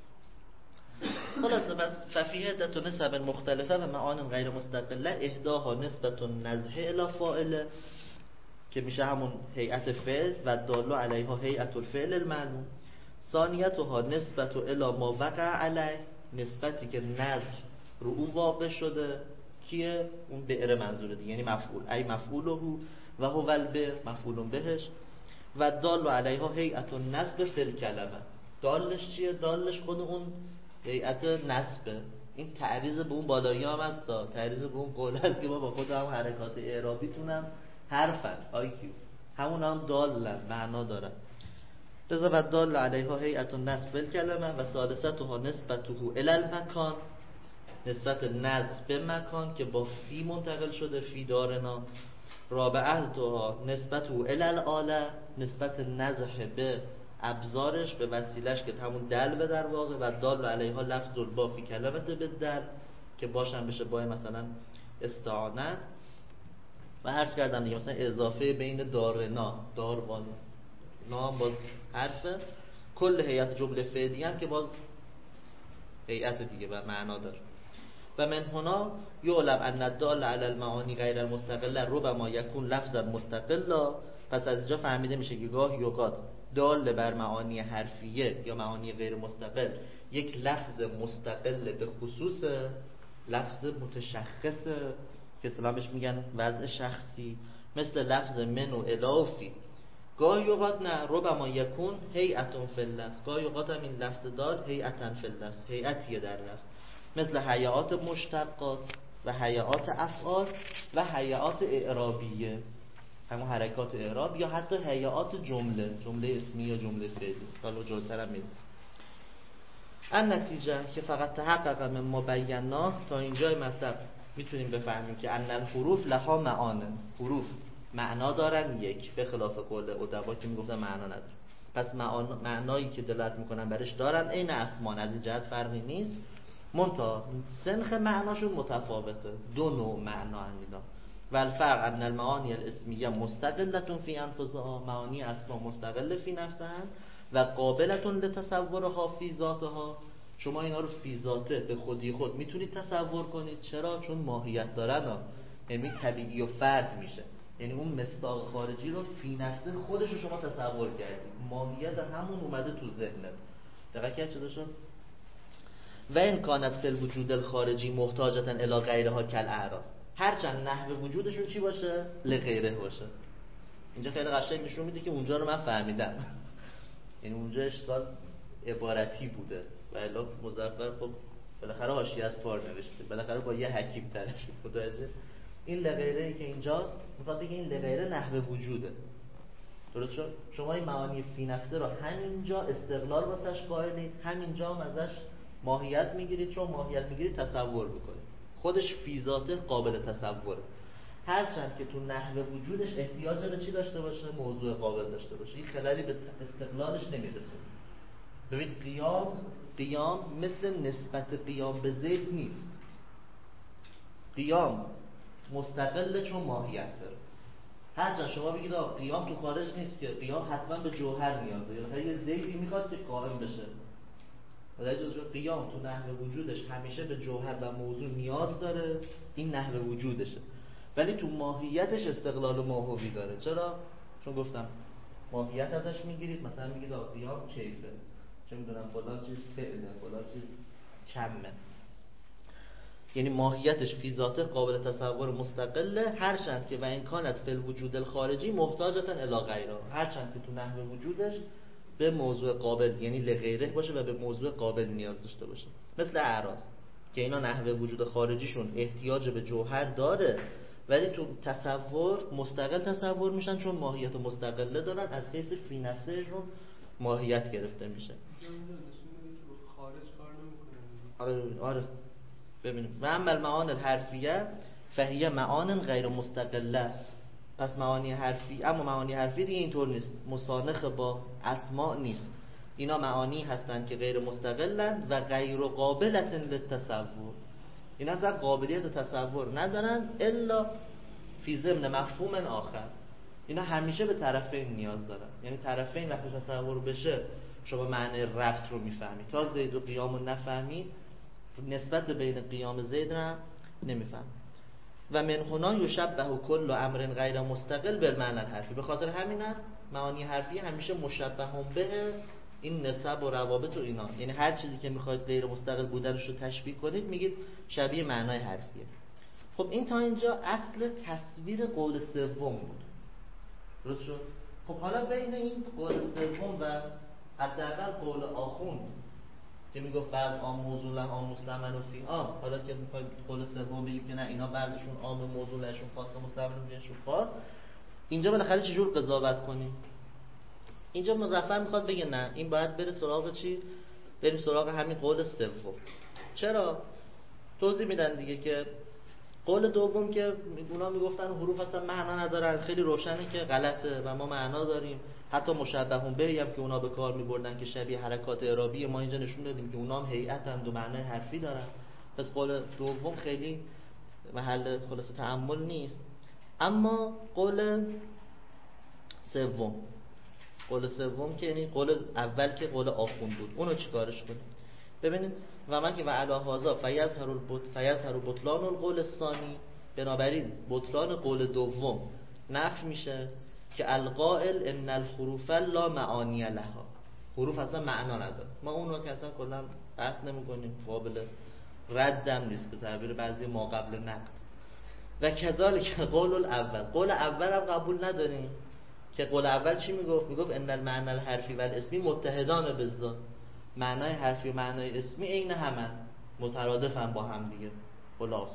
خلاصه بس ففیه عدت و نسب مختلفه و معان غیر مستقله، اهداها نسبت و نزهه الی فاعله که میشه همون هیئت فعل و دالو علیها هیئت الفعل المعلوم. ثانیتها نسبت و الی ما وقع علیه، نسبتی که نزه رو اون واقع شده. کیه؟ اون بئر منظوره دیگه، یعنی مفعول، ای مفعوله و هو البئر مفعول بهش. و دالو علیها هیئت النصب فی الکلمه، دالش چیه؟ دالش خود اون هیئت نصبه. این تعریض به اون بالایی هم هست، تعریض به اون قول هست که ما با خود هم حرکات اعرابیتونم حرفن آی کیو، همون هم دالن، معنا دارن. لذا و دال علیها هیئت النصب فی الکلمه. و ثالثتها نسبته الی المکان، نسبت نصب به مکان که با فی منتقل شده، فی دارنا. رابعتها نسبته الی الاله، نسبت نزح به ابزارش، به وسیلش که همون دلبه در واقع. و دال علیها لفظ البا فی کلمت به دل که باشن بشه با مثلا استعانه. و عرض کردم دیگه مثلا اضافه بین دارنا، داروان نام باز حرفه. کل هیئت جمله فعلی هم که باز هیئت دیگه و معنا داره. و من هنا یعلم ان الدال علی المعانی غیر المستقله ربما یکون لفظا مستقلا. پس از اینجا فهمیده میشه که گاهی اوقات دال بر معانی حرفیه یا معانی غیر مستقل یک لفظ مستقل به خصوص لفظ متشخصه که اسلامش میگن وضع شخصی، مثل لفظ من و الافی. گاهی اوقات نه، ربما یکون هیئتون فی اللفظ، گاهی اوقات هم این لفظ دال هیئتن فی اللفظ، هیئتیه در لفظ، مثل هیئات مشتقات و هیئات افعال و هیئات اعرابیه، همون حرکات اعراب، یا حتی هیئات جمله، جمله اسمی یا جمله فعلی. حالا جلوتر هم میرسیم. ان نتیجه که فقط تحقق من ما بینا، تا اینجای مطلب میتونیم بفهمیم که ان الحروف لها معانه، حروف معنا دارن یک، به خلاف قول ادبا که میگفتن معنا نداره. پس معنایی که دلالت میکنن برش دارن، عین اسمان، از این جهت فرقی نیست. منتها سنخ معناشون متفاوته، دو نوع معنا اینا. و الفرق ان المعانی الاسمیه مستقلتون فی انفسها، معانی اسما مستقل فی نفسها و قابلتون لتصورها فی ذاتها. شما اینا رو فی ذاته به خودی خود میتونید تصور کنید. چرا؟ چون ماهیت دارن، یعنی طبیعی و فرد میشه، یعنی اون مصداق خارجی رو فی نفسه خودش رو شما تصور کردید، ماهیت همون اومده تو ذهنت. دقیق کرد چه داشتم؟ و این کانت فی الوجود الخارجی محتاجتن الی غیرها کل اعراض، هرچند نحوه وجودشون چی باشه؟ لغیره باشه. اینجا خیلی قشنگ نشون میده که اونجا رو من فهمیدم، یعنی اونجا اشکال عبارتی بوده و الا مظفر خب بالاخره حاشیه از فار نوشته، بالاخره با یه حکیم طرف متوجه. این لغیره که اینجاست میخواد بگه این لغیره نحوه وجوده. درست شد؟ شما این معانی فی نفسه رو همینجا استقلال واسش قائلید، همینجا هم ازش ماهیت میگیرید. چون ماهیت میگیرید تصور بکنید، خودش فی ذاته قابل تصوره، هرچند که تو نحوه وجودش احتیاج به چی داشته باشه؟ موضوع قابل داشته باشه. این خلالی به استقلالش نمیرسه. ببین قیام، قیام مثل نسبت قیام به زید نیست. قیام مستقل چون ماهیت داره. هرچند شما بگید آقا قیام تو خارج نیست که قیام حتما به جوهر نیاز داره، یه زیدی میخواد که قائم بشه. ولی قیام تو نحوه وجودش همیشه به جوهر و موضوع نیاز داره، این نحوه وجودشه. ولی تو ماهیتش استقلال ماهوی داره. چرا؟ چون گفتم ماهیت ازش میگیرید، مثلا میگید آقا قیام کیفه، چه میدونم فلان چیز فعله، فلان چیز کمه، یعنی ماهیتش فی ذاته قابل تصور مستقله، هرچند که و این کانت فی الوجود الخارجی محتاجتن الی غیره، هرچند که تو نحوه وجودش به موضوع قابل یعنی لغیره باشه و به موضوع قابل نیاز داشته باشه. مثل اعراض که اینا نحوه وجود خارجیشون احتیاج به جوهر داره، ولی تو تصور مستقل تصور میشن چون ماهیت مستقله دارن، از حیث فی نفسشون ماهیت گرفته میشه. خارج کار نمیکنه. آره آره ببینیم. و اما المعانی الحرفیه فهیه معان غیر مستقله. پس معانی حرفی، اما معانی حرفی دیگه اینطور نیست، مسانخ با اسماء نیست. اینا معانی هستند که غیر مستقلند و غیر قابلة للتصور. اینا اصلا قابلیت تصور ندارن الا فی ضمن مفهوم آخر. اینا همیشه به طرفین نیاز دارن، یعنی طرفین وقتی تصور بشه شما معنی رفت رو میفهمید. تا زید و قیام رو نفهمید نسبت بین قیام زید رو نمیفهمید. و من هنا یشبه کل امر غیر مستقل بالمعنی الحرفی. به خاطر همینه معانی حرفی همیشه مشبه هم به این نسب و روابط و اینا، یعنی هر چیزی که میخواید غیر مستقل بودنش رو تشبیه کنید میگید شبیه معنای حرفیه. خب این تا اینجا اصل تصویر قول سوم بود، درست شد؟ خب حالا بین این قول سوم و حداقل قول آخوند که میگفت بعض عام موضوع عام مستعمل و فی عام، حالا که میخواید قول سوم بگیم که نه اینا بعضشون عام موضوع لهشون خاص مستعمل و فیشون خاص، اینجا بالاخره چجور قضاوت کنیم؟ اینجا مظفر میخواد بگه نه این باید بره سراغ چی؟ بریم سراغ همین قول سوم. چرا؟ توضیح میدن دیگه که قول دوم که اونا میگفتن حروف اصلا معنا ندارن، خیلی روشنه که غلطه و ما معنا داریم. حتی مشبهون بهی هم که اونا به کار میبردن که شبیه حرکات اعرابی، ما اینجا نشون دادیم که اونا هم هیئتند و معنای حرفی دارن. پس قول دوم خیلی محل خلاصه تأمل نیست. اما قول سوم، قول سوم که یعنی قول اول که قول آخوند بود، اونو چیکارش کنیم؟ ببینید و من که و علی هذا فیظهر البط فیظهر بطلان القول الثانی، بنابراین بطلان قول دوم نفی میشه که القائل ان الحروف لا معانی لها، حروف اصلا معنا نداره. ما اون رو که اصلا کلا بحث نمی‌کنیم، قابل ردم نیست به تعبیر بعضی ما قبل نقد. و کذالک قول الاول، قول اول هم قبول نداریم که قول اول چی میگفت؟ میگفت ان المعنى الحرفی و الاسمی متحدان بالذات، معنای حرفی و معنای اسمی عین همن، مترادفن با هم دیگه. خلاص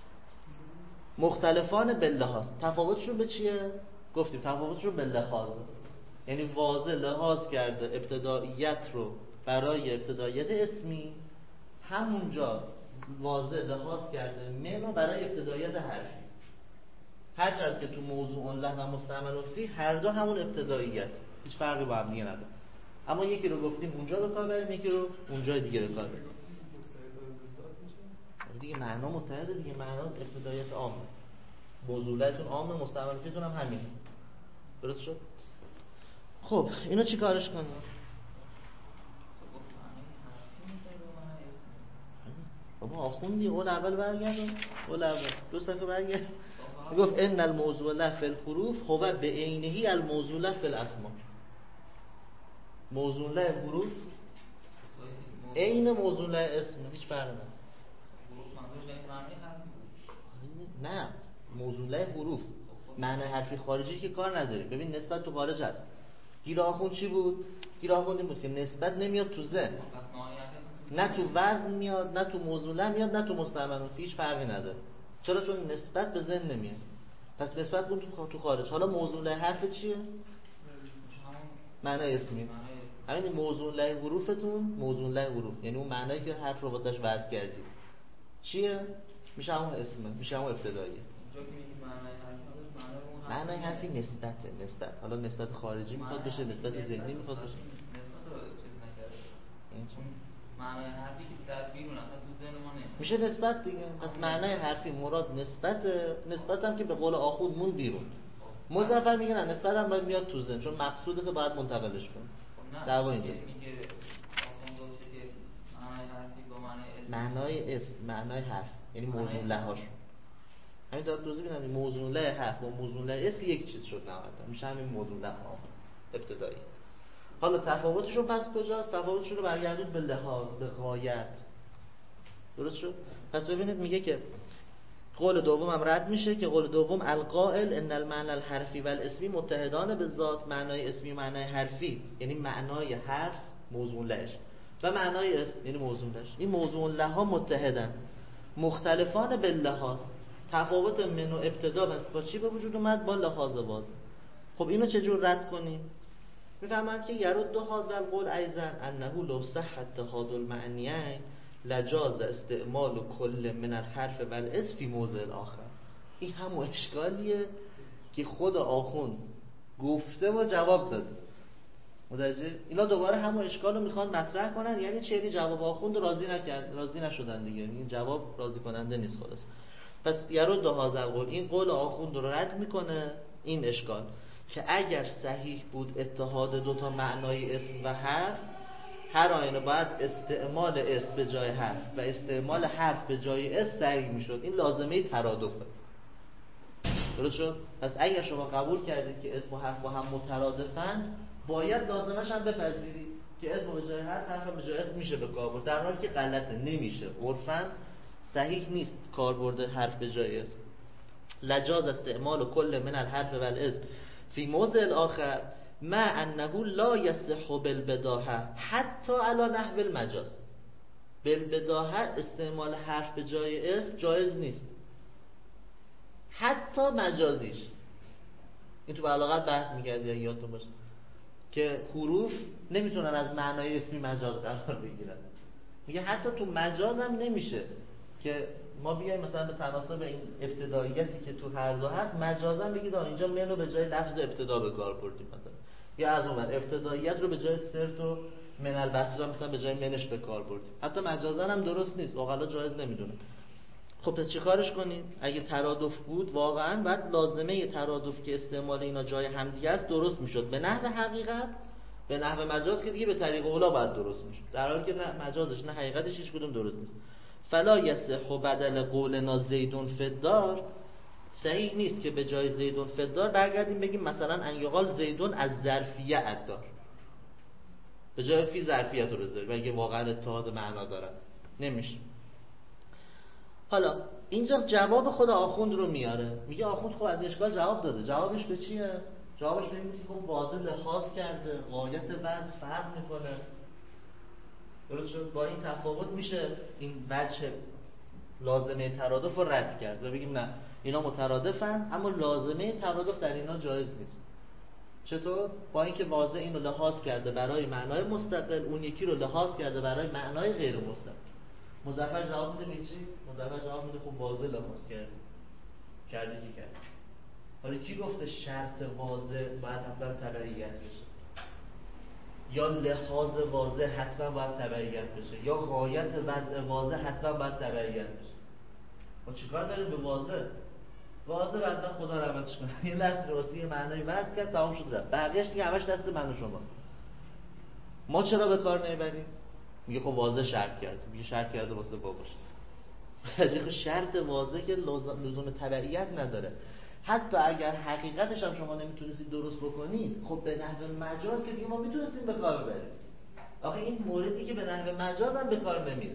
مختلفان باللحاظ، تفاوتشون به چیه؟ گفتیم تفاوتشون به لحاظ، یعنی واضح لحاظ کرده ابتداییت رو برای ابتداییت اسمی، همونجا واضح لحاظ کرده من رو برای ابتداییت حرفی. هرچند که تو موضوع له و مستعمل فی هر دو همون ابتداییت، هیچ فرقی با هم دیگه نداره. اما یکی رو گفتیم اونجا به کار بریم، یکی رو اونجای دیگه به کار بریم. دیگه معنا متحده دیگه، معنا ابتداییت عامه، موضوعاتون عامه، مستعمل فیتون هم همین. درست شد؟ خب اینو چی کارش کنیم؟ بابا آخوندی قول اول برگردم، قول اول دو صفحه برگرد. میگفت ان الموضوع له فی الحروف هو به عینه الموضوع له فی الاسماء. موضوع له حروف عین موضوع له اسم، هیچ فرقی نداره. نه موضوع له حروف معنی حرفی خارجی که کار نداری. ببین نسبت تو خارج هست. گیر آخوند چی بود؟ گیر آخوند این بود که نسبت نمیاد تو ذهن، نه تو وزن میاد، نه تو موضوع له میاد، نه تو مستعمل فی، هیچ فرقی نداره. چرا؟ چون نسبت به ذهن نمیاد. پس نسبت کن تو خارج. حالا موضوع له حرف چیه؟ معنی اسمی. همین موضوع له حروفتون، موضوع له حروف یعنی اون معنایی که حرف رو واسش وضع کردید چیه؟ میشه همون اسمه، میشه همون ابتداییه. معنای حرفی نسبته، نسبت. حالا نسبت خارجی میخواد بشه، نسبت ذهنی میخواد بشه. معنای حرفی که در بیرون اصلا تو ذهن ما نمیاد میشه نسبت دیگه. پس معنای حرفی مراد نسبت، نسبت هم که به قول آخوند مون بیرون. مظفر میگه نه، نسبت هم باید میاد تو ذهن، چون مقصودت رو باید منتقلش کن. دعوا اینجاست. میگه آخوند گفته که معنای حرفی با معنای اسم، معنای اسم، معنای حرف، یعنی موضوع لهاشون. همین داره توضیح میدم، موضوع له حرف و موضوع له اسم یک چیز شد نهایتا، میشه همین موضوع له ها ابتدایی. حالا تفاوتشون پس کجاست؟ تفاوتشون رو برگردید به لحاظ، به غایت. درست شد؟ پس ببینید میگه که قول دوم هم رد میشه که قول دوم القائل ان المعنى الحرفی و الاسمی متحدان به ذات، معنای اسمی و معنای حرفی یعنی معنای حرف موضوع لهش و معنای اسم یعنی موضوع لهش، این موضوع لها متحدن مختلفان باللحاظ. تفاوت من و ابتدا بس با چی به وجود اومد؟ با لحاظ واضح. خب اینو چجور رد کنیم؟ میفهمند که یرد هذا القول ایضا انه لو صح اتحاد المعنیین لجاز استعمال کل من الحرف و الاسم فی موضع آخر. این همون اشکالیه که خود آخوند گفته و جواب داده. متوجه؟ اینا دوباره همون اشکال رو میخوان مطرح کنن. یعنی چه؟ یعنی جواب آخوند راضی نکرد، راضی نشدن دیگه. این جواب راضی کننده نیست خلاص. پس یرد هذا القول، این قول آخوند رو رد میکنه این اشکال که اگر صحیح بود اتحاد دوتا معنای اسم و حرف، هر آینه باید استعمال اسم به جای حرف و استعمال حرف به جای اسم صحیح میشد. این لازمه ترادفه. درست شد؟ پس اگر شما قبول کردید که اسم و حرف با هم مترادفن، باید لازمش هم بپذیرید که اسم به جای حرف، حرف به جای اسم میشه به کار برد، در حالی که غلطه، نمیشه. عرفاً صحیح نیست کاربرد حرف به جای اسم. لجاز استعمال کل من الحرف و الاسم فی موضع الاخر ما انه لا یصح بالبداهه حتی علی نحو المجاز. بالبداهه استعمال حرف به جای اسم جایز نیست، حتی مجازیش. این تو بلاغت بحث می‌کردی اگه یادتون باشه که حروف نمیتونن از معنای اسمی مجاز قرار بگیرن. میگه حتی تو مجاز هم نمیشه که ما بیایم مثلا به تناسب این ابتداییتی که تو هر دو هست مجازا بگید اینجا منو به جای لفظ ابتدا به کار بردیم مثلا، یا از اون ور ابتداییت رو به جای سرت و من البصره مثلا به جای منش به کار بردیم. حتی مجازا هم درست نیست، عقلا جایز نمیدونن. خب پس چیکارش کنیم؟ اگه ترادف بود واقعا بعد لازمه ترادف که استعمال اینا جای همدیگه است درست میشد به نحو حقیقت، به نحو مجاز که دیگه به طریق اولا باید درست میشد، در حالی که نه مجازش نه حقیقتش هیچ کدوم درست نیست. فلا یصح بدل قولنا زیدون فدار، صحیح نیست که به جای زیدون فدار برگردیم بگیم مثلا ان یقال زیدون از ظرفیه ادار، به جای فی ظرفیت رو بذاریم اگه واقعا اتحاد معنا دارن. نمیشه. حالا اینجا جواب خود آخوند رو میاره، میگه آخوند خب از اشکال جواب داده. جوابش به چیه؟ جوابش به اینه که خب واضح لحاظ کرده، غایت وضع فرق میکنه. درست شد؟ با این تفاوت میشه این وجه لازمه ترادف رو رد کرد و بگیم نه اینا مترادفن اما لازمه ترادف در اینا جایز نیست. چطور؟ با اینکه واضح اینو لحاظ کرده برای معنای مستقل، اون یکی رو لحاظ کرده برای معنای غیر مستقل. مظفر جواب میده میگه چی؟ مظفر جواب میده خب واضح لحاظ کردی کردی که کردی. حالا کی گفته شرط واضح باید حتما تبعیت بشه؟ یا لحاظ واضح حتما باید تبعیت بشه، یا غایت وضع واضح حتما باید تبعیت بشه. ما چیکار داریم به واضح؟ واضح بعدا خدا رحمتش کنه یه لفظ راستی یه معنی وضع کرد تمام شد رفت، بقیه‌اش دیگه همش دست من و شماست. ما چرا به کار نمیبریم؟ میگه خب واضح شرط کرده، میگه شرط کرده واسه باباش. خب شرط واضح که لزوم تبعیت نداره. حتی اگر حقیقتش هم شما نمیتونستید درست بکنید، خب به نحو مجاز که دیگه ما میتونستیم به کار ببریم. آخه این موردی که به نحو مجاز هم به کار نمیره.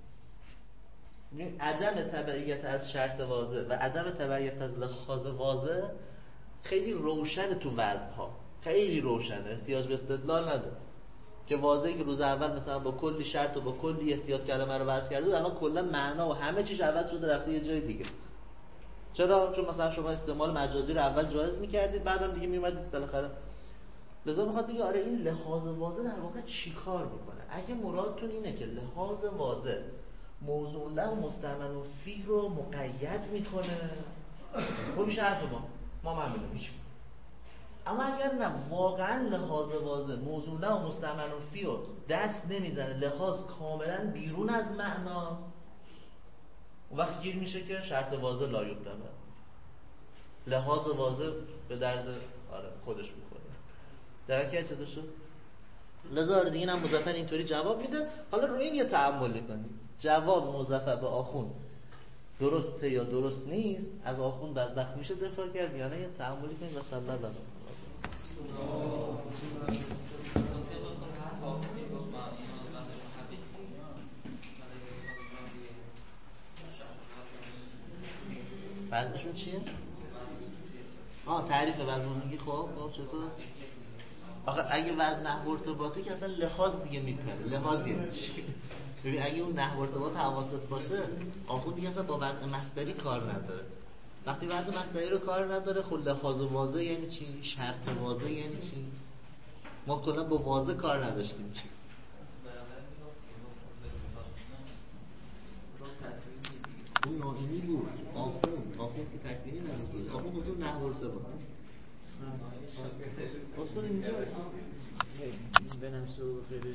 عدم تبعیت از شرط واضح و عدم تبعیت از لحاظ واضح خیلی روشن تو وضعها، خیلی روشنه، احتیاج به استدلال نداره. که واضحه که روز اول مثلا با کلی شرط و با کلی احتیاط کلمه رو وضع کرده، الان کلا معنا و همه چیز عوض شده رفته یه جای دیگه. چرا؟ چون مثلا شما استعمال مجازی رو اول جایز می‌کردید، بعدم دیگه میومدید بالاخره. لذا میخواد بگه آره این لحاظ واضح در واقع چیکار میکنه؟ اگه مرادتون اینه که لحاظ واضح موضوع له و مستعمل و فی رو مقید میکنه، خب میشه حرف ما ما معمولا میشه. اما اگر نه واقعا لحاظ واضح موضوع نه و مستعمل فی و دست نمیزنه، لحاظ کاملا بیرون از معناست، اون وقت گیر میشه که شرط واضح لا یعتبر، لحاظ واضح به درد آره خودش میخوره. درکه چطور شد؟ لذا دیگه اینم مظفر اینطوری جواب میده. حالا روی این یه تأمل کنید، جواب مظفر به آخوند درسته یا درست نیست، از آخوند بدبخت میشه دفاع کرد یا نه، یه تأملی کنید و صلی الله علیه وزنشون چیه؟ آه تعریف وزن میگی. خب خب چطور؟ آخه اگه وزن نحو ارتباطی که اصلا لحاظ دیگه میپره، لحاظ یعنی چی؟ ببین اگه اون نحو ارتباط حواست باشه آخون دیگه اصلا با وزن مصدری کار نداره. وقتی وزن مصدری رو کار نداره خب لحاظ واضح یعنی چی؟ شرط واضح یعنی چی؟ ما کلا با واضح کار نداشتیم چی؟ اون ناظمی بود آخون، آخون که تکوینی نبود، آخون بود نحو ارتباط. اصلا اینجا بنفسه و غیر